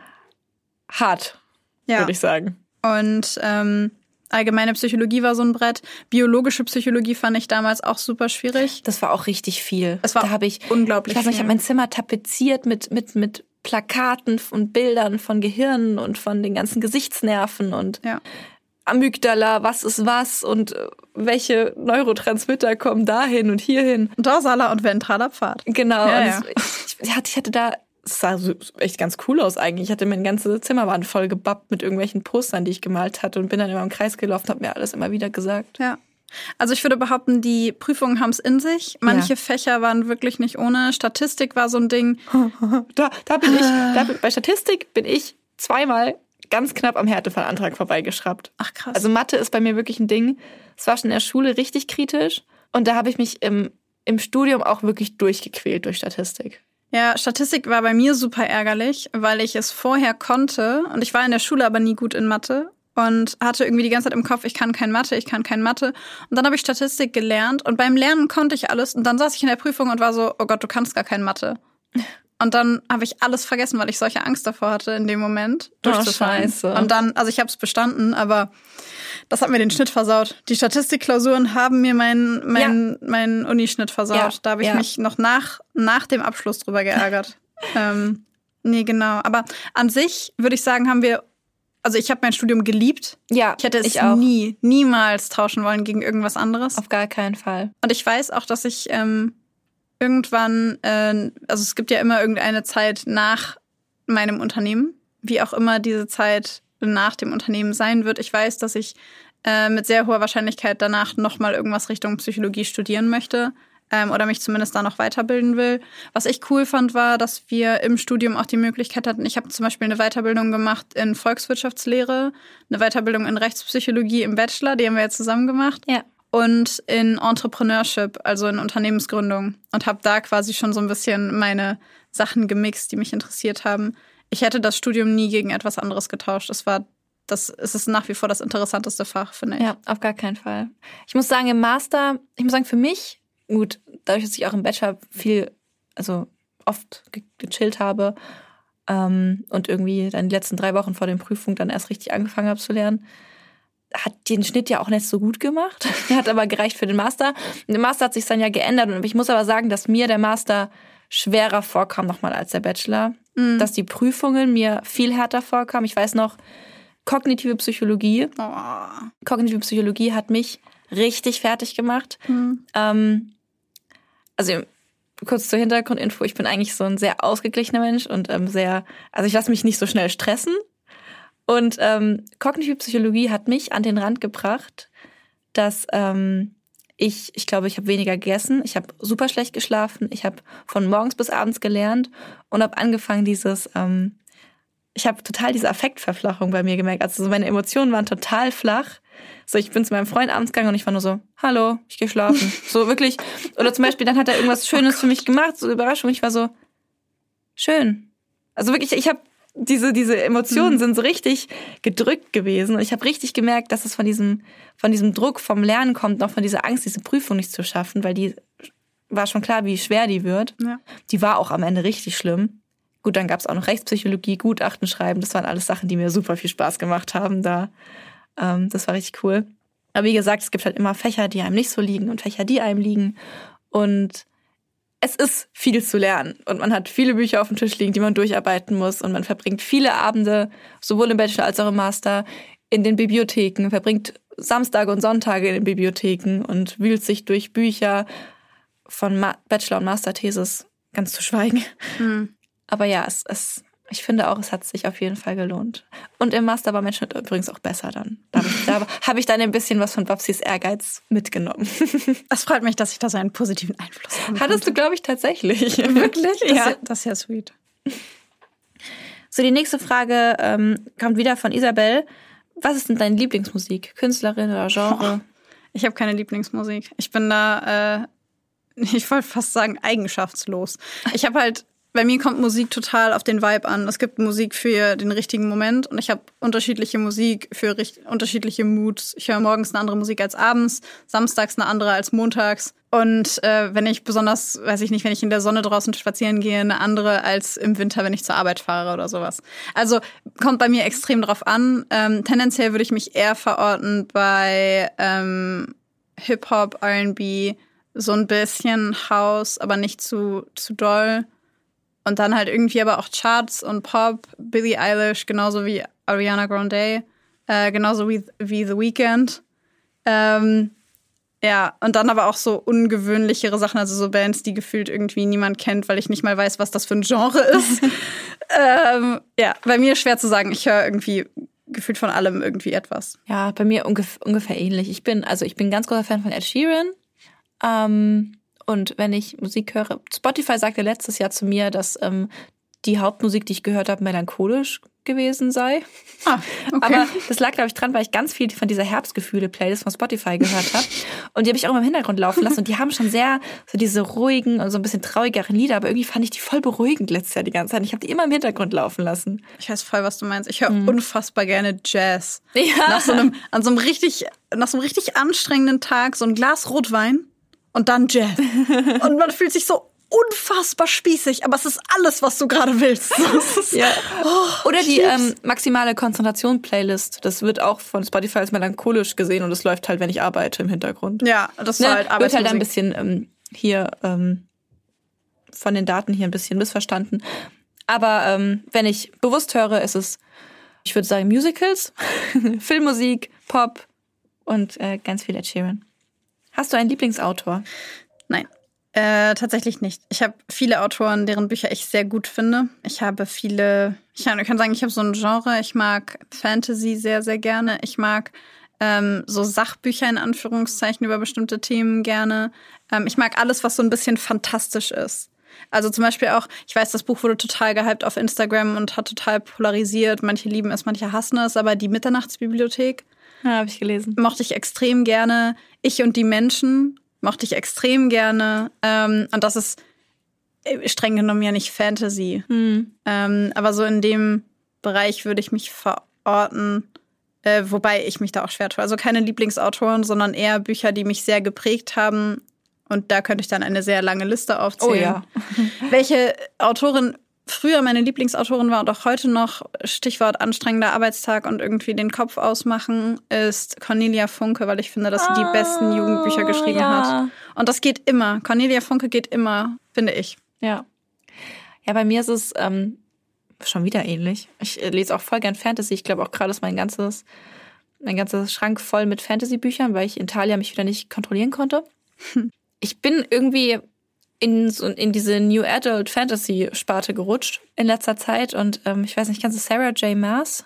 hart, ja. würde ich sagen. Und ähm, Allgemeine Psychologie war so ein Brett. Biologische Psychologie fand ich damals auch super schwierig. Das war auch richtig viel. Das war da hab ich, unglaublich ich weiß nicht, viel. Ich habe mein Zimmer tapeziert mit, mit, mit Plakaten und Bildern von Gehirnen und von den ganzen Gesichtsnerven und ja. Amygdala, was ist was und welche Neurotransmitter kommen dahin und hierhin. Dorsaler und ventraler Pfad. Genau. Ja, und ja. Ich, ich, hatte, ich hatte da, es sah so echt ganz cool aus eigentlich. Ich hatte mein ganzes Zimmerwand voll gebappt mit irgendwelchen Postern, die ich gemalt hatte und bin dann immer im Kreis gelaufen und habe mir alles immer wieder gesagt. Ja. Also ich würde behaupten, die Prüfungen haben es in sich. Manche ja. Fächer waren wirklich nicht ohne. Statistik war so ein Ding. Da, da bin ich, da, bei Statistik bin ich zweimal ganz knapp am Härtefallantrag vorbeigeschraubt. Ach krass. Also Mathe ist bei mir wirklich ein Ding. Es war schon in der Schule richtig kritisch. Und da habe ich mich im, im Studium auch wirklich durchgequält durch Statistik. Ja, Statistik war bei mir super ärgerlich, weil ich es vorher konnte. Und ich war in der Schule aber nie gut in Mathe. Und hatte irgendwie die ganze Zeit im Kopf, ich kann kein Mathe, ich kann kein Mathe. Und dann habe ich Statistik gelernt. Und beim Lernen konnte ich alles. Und dann saß ich in der Prüfung und war so, oh Gott, du kannst gar kein Mathe. Und dann habe ich alles vergessen, weil ich solche Angst davor hatte, in dem Moment durchzufallen. Oh, scheiße. Und dann, also ich habe es bestanden, aber das hat mir den Schnitt versaut. Die Statistikklausuren haben mir meinen mein, ja. mein Unischnitt versaut. Ja. Da habe ich ja. mich noch nach, nach dem Abschluss drüber geärgert. ähm, nee, genau. Aber an sich würde ich sagen, haben wir, also ich habe mein Studium geliebt. Ja, ich hätte es ich auch. nie, niemals tauschen wollen gegen irgendwas anderes. Auf gar keinen Fall. Und ich weiß auch, dass ich ähm, irgendwann, äh, also es gibt ja immer irgendeine Zeit nach meinem Unternehmen, wie auch immer diese Zeit nach dem Unternehmen sein wird. Ich weiß, dass ich äh, mit sehr hoher Wahrscheinlichkeit danach nochmal irgendwas Richtung Psychologie studieren möchte. Ähm, oder mich zumindest da noch weiterbilden will. Was ich cool fand, war, dass wir im Studium auch die Möglichkeit hatten, ich habe zum Beispiel eine Weiterbildung gemacht in Volkswirtschaftslehre, eine Weiterbildung in Rechtspsychologie im Bachelor, die haben wir jetzt zusammen gemacht. Ja. Und in Entrepreneurship, also in Unternehmensgründung. Und habe da quasi schon so ein bisschen meine Sachen gemixt, die mich interessiert haben. Ich hätte das Studium nie gegen etwas anderes getauscht. Es war, das, es ist nach wie vor das interessanteste Fach, finde ich. Ja, auf gar keinen Fall. Ich muss sagen, im Master, ich muss sagen, für mich, gut, dadurch, dass ich auch im Bachelor viel, also oft ge- gechillt habe ähm, und irgendwie dann die letzten drei Wochen vor den Prüfungen dann erst richtig angefangen habe zu lernen, hat den Schnitt ja auch nicht so gut gemacht. Der hat aber gereicht für den Master. Und der Master hat sich dann ja geändert. Und ich muss aber sagen, dass mir der Master schwerer vorkam nochmal als der Bachelor. Mhm. Dass die Prüfungen mir viel härter vorkamen. Ich weiß noch, kognitive Psychologie. Oh. Kognitive Psychologie hat mich richtig fertig gemacht. Mhm. Ähm, Also kurz zur Hintergrundinfo, ich bin eigentlich so ein sehr ausgeglichener Mensch und ähm, sehr, also ich lasse mich nicht so schnell stressen. Und ähm, kognitive Psychologie hat mich an den Rand gebracht, dass ähm, ich, ich glaube, ich habe weniger gegessen, ich habe super schlecht geschlafen, ich habe von morgens bis abends gelernt und habe angefangen dieses, ähm, ich habe total diese Affektverflachung bei mir gemerkt. Also so meine Emotionen waren total flach. So, ich bin zu meinem Freund abends gegangen und ich war nur so, hallo, ich gehe schlafen. So wirklich. Oder zum Beispiel, dann hat er irgendwas Schönes oh für mich gemacht, so Überraschung. Ich war so, schön. Also wirklich, ich habe diese diese Emotionen mhm. sind so richtig gedrückt gewesen. Und ich habe richtig gemerkt, dass es von diesem, von diesem Druck vom Lernen kommt, noch von dieser Angst, diese Prüfung nicht zu schaffen, weil die war schon klar, wie schwer die wird. Ja. Die war auch am Ende richtig schlimm. Gut, dann gab es auch noch Rechtspsychologie, Gutachten schreiben. Das waren alles Sachen, die mir super viel Spaß gemacht haben da. Ähm, das war richtig cool. Aber wie gesagt, es gibt halt immer Fächer, die einem nicht so liegen und Fächer, die einem liegen. Und es ist viel zu lernen. Und man hat viele Bücher auf dem Tisch liegen, die man durcharbeiten muss. Und man verbringt viele Abende, sowohl im Bachelor als auch im Master, in den Bibliotheken, verbringt Samstage und Sonntage in den Bibliotheken und wühlt sich durch Bücher von Ma- Bachelor- und Masterthesis, ganz zu schweigen. Mhm. Aber ja, es, es, ich finde auch, es hat sich auf jeden Fall gelohnt. Und im Master war mein Schnitt übrigens auch besser dann. Da habe ich, da hab ich dann ein bisschen was von Babsis Ehrgeiz mitgenommen. Es freut mich, dass ich da so einen positiven Einfluss habe. Hattest du, glaube ich, tatsächlich. Wirklich? Das, ja. Ist, das ist ja sweet. So, die nächste Frage ähm, kommt wieder von Isabel. Was ist denn deine Lieblingsmusik? Künstlerin oder Genre? Oh, ich habe keine Lieblingsmusik. Ich bin da, äh, ich wollte fast sagen, eigenschaftslos. Ich habe halt Bei mir kommt Musik total auf den Vibe an. Es gibt Musik für den richtigen Moment und ich habe unterschiedliche Musik für richt- unterschiedliche Moods. Ich höre morgens eine andere Musik als abends, samstags eine andere als montags. Und äh, wenn ich besonders, weiß ich nicht, wenn ich in der Sonne draußen spazieren gehe, eine andere als im Winter, wenn ich zur Arbeit fahre oder sowas. Also kommt bei mir extrem drauf an. Ähm, tendenziell würde ich mich eher verorten bei ähm, Hip-Hop, R and B, so ein bisschen House, aber nicht zu, zu doll. Und dann halt irgendwie aber auch Charts und Pop, Billie Eilish, genauso wie Ariana Grande, äh, genauso wie, wie The Weeknd. Ähm, ja, und dann aber auch so ungewöhnlichere Sachen, also so Bands, die gefühlt irgendwie niemand kennt, weil ich nicht mal weiß, was das für ein Genre ist. ähm, ja, bei mir ist schwer zu sagen. Ich höre irgendwie gefühlt von allem irgendwie etwas. Ja, bei mir ungef- ungefähr ähnlich. Ich bin, also ich bin ein ganz großer Fan von Ed Sheeran. Ähm, Und wenn ich Musik höre, Spotify sagte letztes Jahr zu mir, dass ähm, die Hauptmusik, die ich gehört habe, melancholisch gewesen sei. Ah, okay. Aber das lag, glaube ich, dran, weil ich ganz viel von dieser Herbstgefühle-Playlist von Spotify gehört habe. Und die habe ich auch immer im Hintergrund laufen lassen. Und die haben schon sehr so diese ruhigen und so ein bisschen traurigeren Lieder. Aber irgendwie fand ich die voll beruhigend letztes Jahr die ganze Zeit. Ich habe die immer im Hintergrund laufen lassen. Ich weiß voll, was du meinst. Ich höre mhm. unfassbar gerne Jazz. Ja. Nach so einem, an so einem richtig, nach so einem richtig anstrengenden Tag, so ein Glas Rotwein. Und dann Jazz. Und man fühlt sich so unfassbar spießig, aber es ist alles, was du gerade willst. Ja. Oh, oder die ähm, maximale Konzentration-Playlist. Das wird auch von Spotify als melancholisch gesehen und es läuft halt, wenn ich arbeite, im Hintergrund. Ja, das war ne? halt Arbeitsmusik. Wird halt ein bisschen ähm, hier ähm, von den Daten hier ein bisschen missverstanden. Aber ähm, wenn ich bewusst höre, ist es, ich würde sagen, Musicals, Filmmusik, Pop und äh, ganz viel Ed Sheeran. Hast du einen Lieblingsautor? Nein, äh, tatsächlich nicht. Ich habe viele Autoren, deren Bücher ich sehr gut finde. Ich habe viele, ich kann sagen, ich habe so ein Genre. Ich mag Fantasy sehr, sehr gerne. Ich mag ähm, so Sachbücher in Anführungszeichen über bestimmte Themen gerne. Ähm, ich mag alles, was so ein bisschen fantastisch ist. Also zum Beispiel auch, ich weiß, das Buch wurde total gehypt auf Instagram und hat total polarisiert. Manche lieben es, manche hassen es, aber die Mitternachtsbibliothek Ja, habe ich gelesen. mochte ich extrem gerne. Ich und die Menschen mochte ich extrem gerne. Ähm, und das ist streng genommen ja nicht Fantasy. Hm. Ähm, aber so in dem Bereich würde ich mich verorten, äh, wobei ich mich da auch schwer tue. Also keine Lieblingsautoren, sondern eher Bücher, die mich sehr geprägt haben. Und da könnte ich dann eine sehr lange Liste aufzählen. Oh ja. Welche Autorin früher meine Lieblingsautorin war und auch heute noch, Stichwort anstrengender Arbeitstag und irgendwie den Kopf ausmachen, ist Cornelia Funke, weil ich finde, dass sie die besten Jugendbücher geschrieben ja. hat. Und das geht immer. Cornelia Funke geht immer, finde ich. Ja. Ja, bei mir ist es ähm, schon wieder ähnlich. Ich äh, lese auch voll gern Fantasy. Ich glaube auch gerade ist mein ganzes, mein ganzes Schrank voll mit Fantasy-Büchern, weil ich in Thalia mich wieder nicht kontrollieren konnte. Ich bin irgendwie in, so, in diese New Adult Fantasy-Sparte gerutscht in letzter Zeit. Und ähm, ich weiß nicht, kennst du Sarah J. Maas?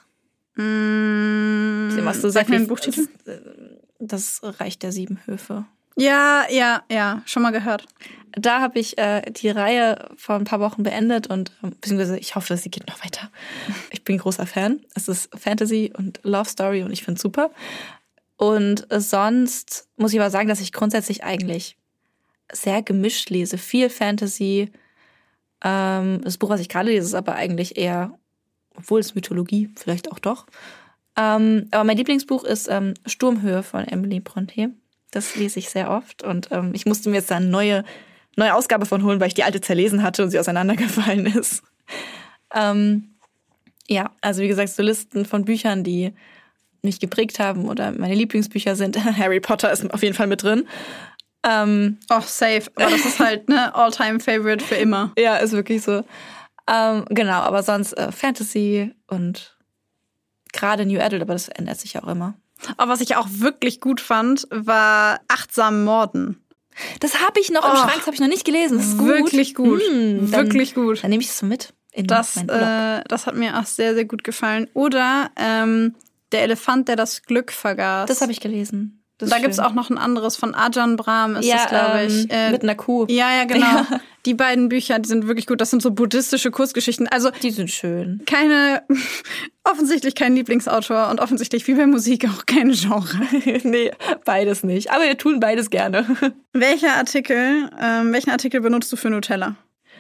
Mm, Was du sag sagst, mir den Buchtitel. Das Reich der Sieben Höfe. Ja, ja, ja, schon mal gehört. Da habe ich äh, die Reihe vor ein paar Wochen beendet und ähm, beziehungsweise ich hoffe, sie geht noch weiter. Ich bin großer Fan. Es ist Fantasy und Love Story und ich finde es super. Und äh, sonst muss ich aber sagen, dass ich grundsätzlich eigentlich sehr gemischt lese. Viel Fantasy. Ähm, das Buch, was ich gerade lese, ist aber eigentlich eher, obwohl es Mythologie, vielleicht auch doch. Ähm, aber mein Lieblingsbuch ist ähm, Sturmhöhe von Emily Brontë. Das lese ich sehr oft und ähm, ich musste mir jetzt da eine neue, neue Ausgabe von holen, weil ich die alte zerlesen hatte und sie auseinandergefallen ist. ähm, ja, also wie gesagt, so Listen von Büchern, die mich geprägt haben oder meine Lieblingsbücher sind. Harry Potter ist auf jeden Fall mit drin. Ähm, oh, safe. Aber das ist halt ne All-Time-Favorite für immer. Ja, ist wirklich so. Ähm, genau, aber sonst äh, Fantasy und gerade New Adult, aber das ändert sich ja auch immer. Aber was ich auch wirklich gut fand, war Achtsam Morden. Das habe ich noch oh, im Schrank, das habe ich noch nicht gelesen. Das ist gut. Wirklich gut. Hm, dann, wirklich gut. Dann nehme ich es so mit. In das, äh, das hat mir auch sehr, sehr gut gefallen. Oder ähm, Der Elefant, der das Glück vergaß. Das habe ich gelesen. Das da gibt's auch noch ein anderes von Ajahn Brahm, ist ja, das, glaube ich. Ähm, äh, mit einer Kuh. Ja, ja, genau. Ja. Die beiden Bücher, die sind wirklich gut. Das sind so buddhistische Kurzgeschichten. Also die sind schön. Keine, offensichtlich kein Lieblingsautor und offensichtlich wie bei Musik auch kein Genre. Nee, beides nicht. Aber wir tun beides gerne. Welcher Artikel, ähm, welchen Artikel benutzt du für Nutella?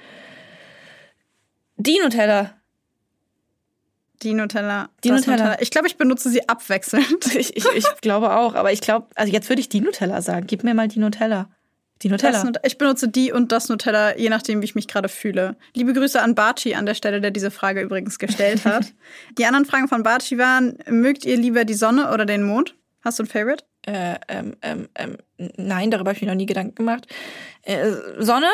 Die Nutella. Die Nutella. Die Nutella. Nutella. Ich glaube, ich benutze sie abwechselnd. Ich, ich, ich glaube auch. Aber ich glaube, also jetzt würde ich die Nutella sagen. Gib mir mal die Nutella. Die Nutella. Das, ich benutze die und das Nutella, je nachdem, wie ich mich gerade fühle. Liebe Grüße an Barchi an der Stelle, der diese Frage übrigens gestellt hat. Die anderen Fragen von Barchi waren, mögt ihr lieber die Sonne oder den Mond? Hast du ein Favorite? Äh, ähm, ähm, ähm, nein, darüber habe ich mir noch nie Gedanken gemacht. Äh, Sonne?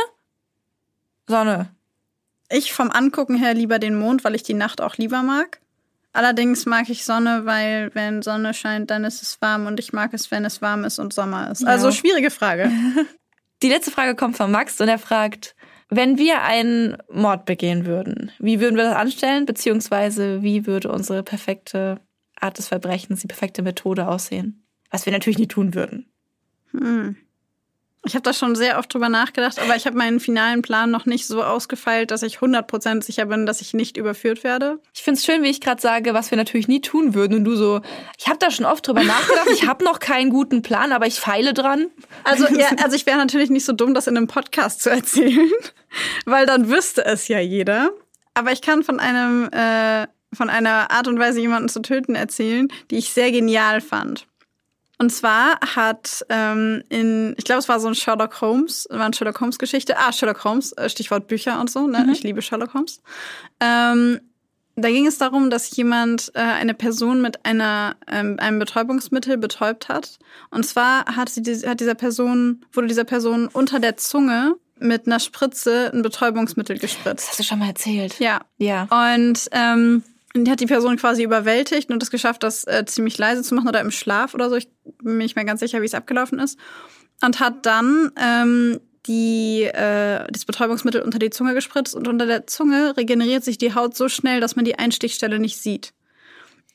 Sonne. Ich vom Angucken her lieber den Mond, weil ich die Nacht auch lieber mag. Allerdings mag ich Sonne, weil wenn Sonne scheint, dann ist es warm und ich mag es, wenn es warm ist und Sommer ist. Ja. Also schwierige Frage. Die letzte Frage kommt von Max und er fragt, wenn wir einen Mord begehen würden, wie würden wir das anstellen, beziehungsweise wie würde unsere perfekte Art des Verbrechens, die perfekte Methode aussehen? Was wir natürlich nie tun würden. Hm. Ich habe da schon sehr oft drüber nachgedacht, aber ich habe meinen finalen Plan noch nicht so ausgefeilt, dass ich hundert Prozent sicher bin, dass ich nicht überführt werde. Ich find's schön, wie ich gerade sage, was wir natürlich nie tun würden. Und du so, ich habe da schon oft drüber nachgedacht, ich habe noch keinen guten Plan, aber ich feile dran. Also, ja, also ich wäre natürlich nicht so dumm, das in einem Podcast zu erzählen, weil dann wüsste es ja jeder. Aber ich kann von einem äh, von einer Art und Weise, jemanden zu töten, erzählen, die ich sehr genial fand. Und zwar hat ähm, in, ich glaube, es war so ein Sherlock Holmes, war eine Sherlock Holmes Geschichte. Ah, Sherlock Holmes, Stichwort Bücher und so, ne? Mhm. Ich liebe Sherlock Holmes. Ähm, da ging es darum, dass jemand äh, eine Person mit einer ähm, einem Betäubungsmittel betäubt hat. Und zwar hat sie hat dieser Person wurde dieser Person unter der Zunge mit einer Spritze ein Betäubungsmittel gespritzt. Das hast du schon mal erzählt. Ja, ja. Und ähm, die hat die Person quasi überwältigt und es geschafft, das äh, ziemlich leise zu machen oder im Schlaf oder so. Ich bin mir nicht mehr ganz sicher, wie es abgelaufen ist. Und hat dann ähm, die, äh, das Betäubungsmittel unter die Zunge gespritzt. Und unter der Zunge regeneriert sich die Haut so schnell, dass man die Einstichstelle nicht sieht.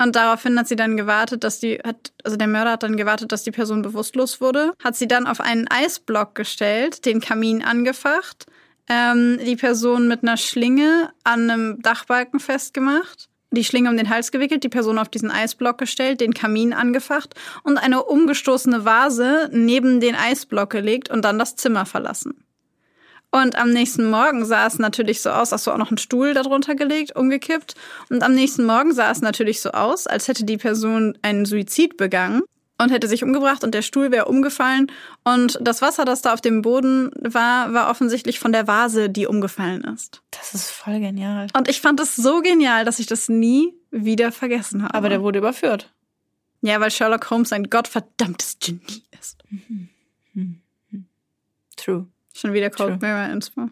Und daraufhin hat sie dann gewartet, dass die, hat, also der Mörder hat dann gewartet, dass die Person bewusstlos wurde, hat sie dann auf einen Eisblock gestellt, den Kamin angefacht, ähm, die Person mit einer Schlinge an einem Dachbalken festgemacht, die Schlinge um den Hals gewickelt, die Person auf diesen Eisblock gestellt, den Kamin angefacht und eine umgestoßene Vase neben den Eisblock gelegt und dann das Zimmer verlassen. Und am nächsten Morgen sah es natürlich so aus, hast du auch noch einen Stuhl darunter gelegt, umgekippt. Und am nächsten Morgen sah es natürlich so aus, als hätte die Person einen Suizid begangen und hätte sich umgebracht und der Stuhl wäre umgefallen. Und das Wasser, das da auf dem Boden war, war offensichtlich von der Vase, die umgefallen ist. Das ist voll genial. Und ich fand es so genial, dass ich das nie wieder vergessen habe. Aber der wurde überführt. Ja, weil Sherlock Holmes ein gottverdammtes Genie ist. Mhm. Mhm. True. Schon wieder Cold Mirror Inspo.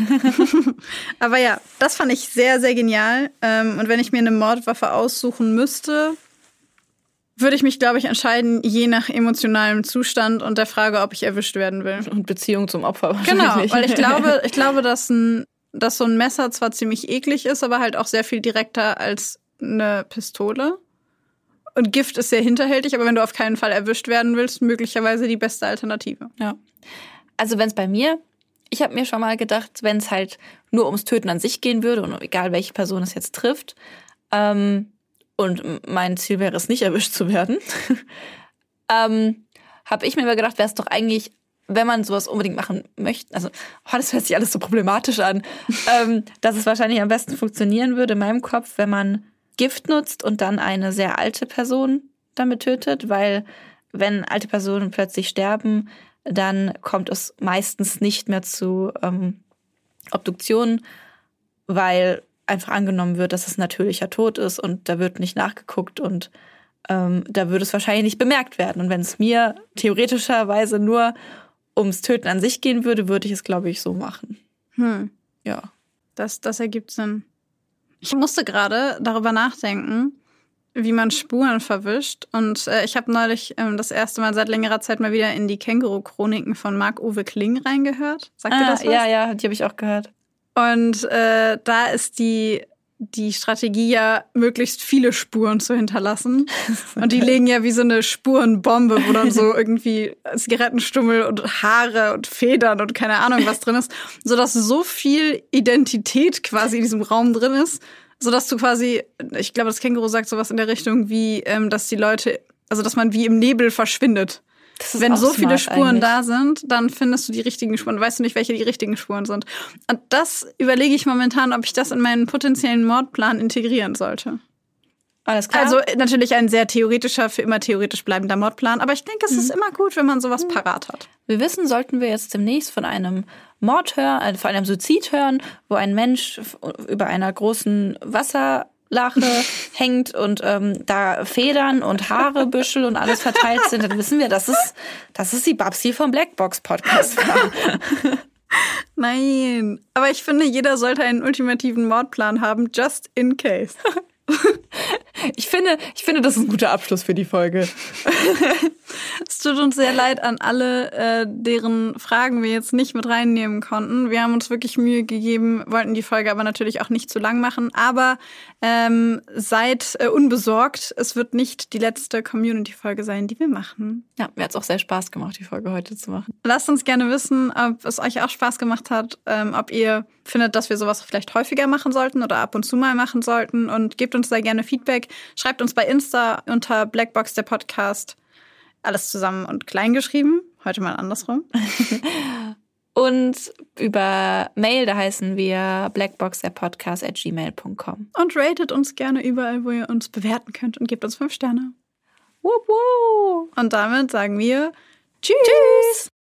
Aber ja, das fand ich sehr, sehr genial. Und wenn ich mir eine Mordwaffe aussuchen müsste, würde ich mich, glaube ich, entscheiden, je nach emotionalem Zustand und der Frage, ob ich erwischt werden will. Und Beziehung zum Opfer wahrscheinlich. Genau, weil ich glaube, ich glaube, dass, ein, dass so ein Messer zwar ziemlich eklig ist, aber halt auch sehr viel direkter als eine Pistole. Und Gift ist sehr hinterhältig, aber wenn du auf keinen Fall erwischt werden willst, möglicherweise die beste Alternative. Ja. Also wenn es bei mir, ich habe mir schon mal gedacht, wenn es halt nur ums Töten an sich gehen würde und egal welche Person es jetzt trifft, ähm, und mein Ziel wäre es nicht, erwischt zu werden, ähm, habe ich mir immer gedacht, wäre es doch eigentlich, wenn man sowas unbedingt machen möchte, also oh, das hört sich alles so problematisch an, ähm, dass es wahrscheinlich am besten funktionieren würde in meinem Kopf, wenn man Gift nutzt und dann eine sehr alte Person damit tötet, weil wenn alte Personen plötzlich sterben, dann kommt es meistens nicht mehr zu ähm, Obduktionen, weil einfach angenommen wird, dass es natürlicher Tod ist und da wird nicht nachgeguckt und ähm, da würde es wahrscheinlich nicht bemerkt werden. Und wenn es mir theoretischerweise nur ums Töten an sich gehen würde, würde ich es, glaube ich, so machen. Hm. Ja. Das, das ergibt Sinn. Ich musste gerade darüber nachdenken, wie man Spuren verwischt. Und äh, ich habe neulich ähm, das erste Mal seit längerer Zeit mal wieder in die Känguru-Chroniken von Marc-Uwe Kling reingehört. Sagt ah, ihr das was? Ja, ja, die habe ich auch gehört. Und äh, da ist die, die Strategie ja, möglichst viele Spuren zu hinterlassen. Und die legen ja wie so eine Spurenbombe, wo dann so irgendwie Zigarettenstummel und Haare und Federn und keine Ahnung was drin ist, sodass so viel Identität quasi in diesem Raum drin ist, sodass du quasi, ich glaube, das Känguru sagt sowas in der Richtung wie, ähm, dass die Leute, also dass man wie im Nebel verschwindet. Wenn so viele Spuren eigentlich da sind, dann findest du die richtigen Spuren. Weißt du nicht, welche die richtigen Spuren sind. Und das überlege ich momentan, ob ich das in meinen potenziellen Mordplan integrieren sollte. Alles klar. Also natürlich ein sehr theoretischer, für immer theoretisch bleibender Mordplan. Aber ich denke, es mhm. ist immer gut, wenn man sowas mhm. parat hat. Wir wissen, sollten wir jetzt demnächst von einem Mord hören, also von einem Suizid hören, wo ein Mensch über einer großen Wasserlache hängt und ähm, da Federn und Haarebüschel und alles verteilt sind, dann wissen wir, dass es, dass es die Babsi vom Blackbox Podcast war. Nein, aber ich finde, jeder sollte einen ultimativen Mordplan haben, just in case. Ich finde, ich finde, das ist ein guter Abschluss für die Folge. Es tut uns sehr leid an alle, äh, deren Fragen wir jetzt nicht mit reinnehmen konnten. Wir haben uns wirklich Mühe gegeben, wollten die Folge aber natürlich auch nicht zu lang machen. Aber ähm, seid äh, unbesorgt, es wird nicht die letzte Community-Folge sein, die wir machen. Ja, mir hat es auch sehr Spaß gemacht, die Folge heute zu machen. Lasst uns gerne wissen, ob es euch auch Spaß gemacht hat, ähm, ob ihr findet, dass wir sowas vielleicht häufiger machen sollten oder ab und zu mal machen sollten. Und gebt uns da gerne Feedback. Schreibt uns bei Insta unter Blackbox der Podcast. Alles zusammen und klein geschrieben. Heute mal andersrum. Und über Mail, da heißen wir blackbox der podcast at gmail punkt com. Und ratet uns gerne überall, wo ihr uns bewerten könnt und gebt uns fünf Sterne. Wupp, wupp. Und damit sagen wir Tschüss. Tschüss.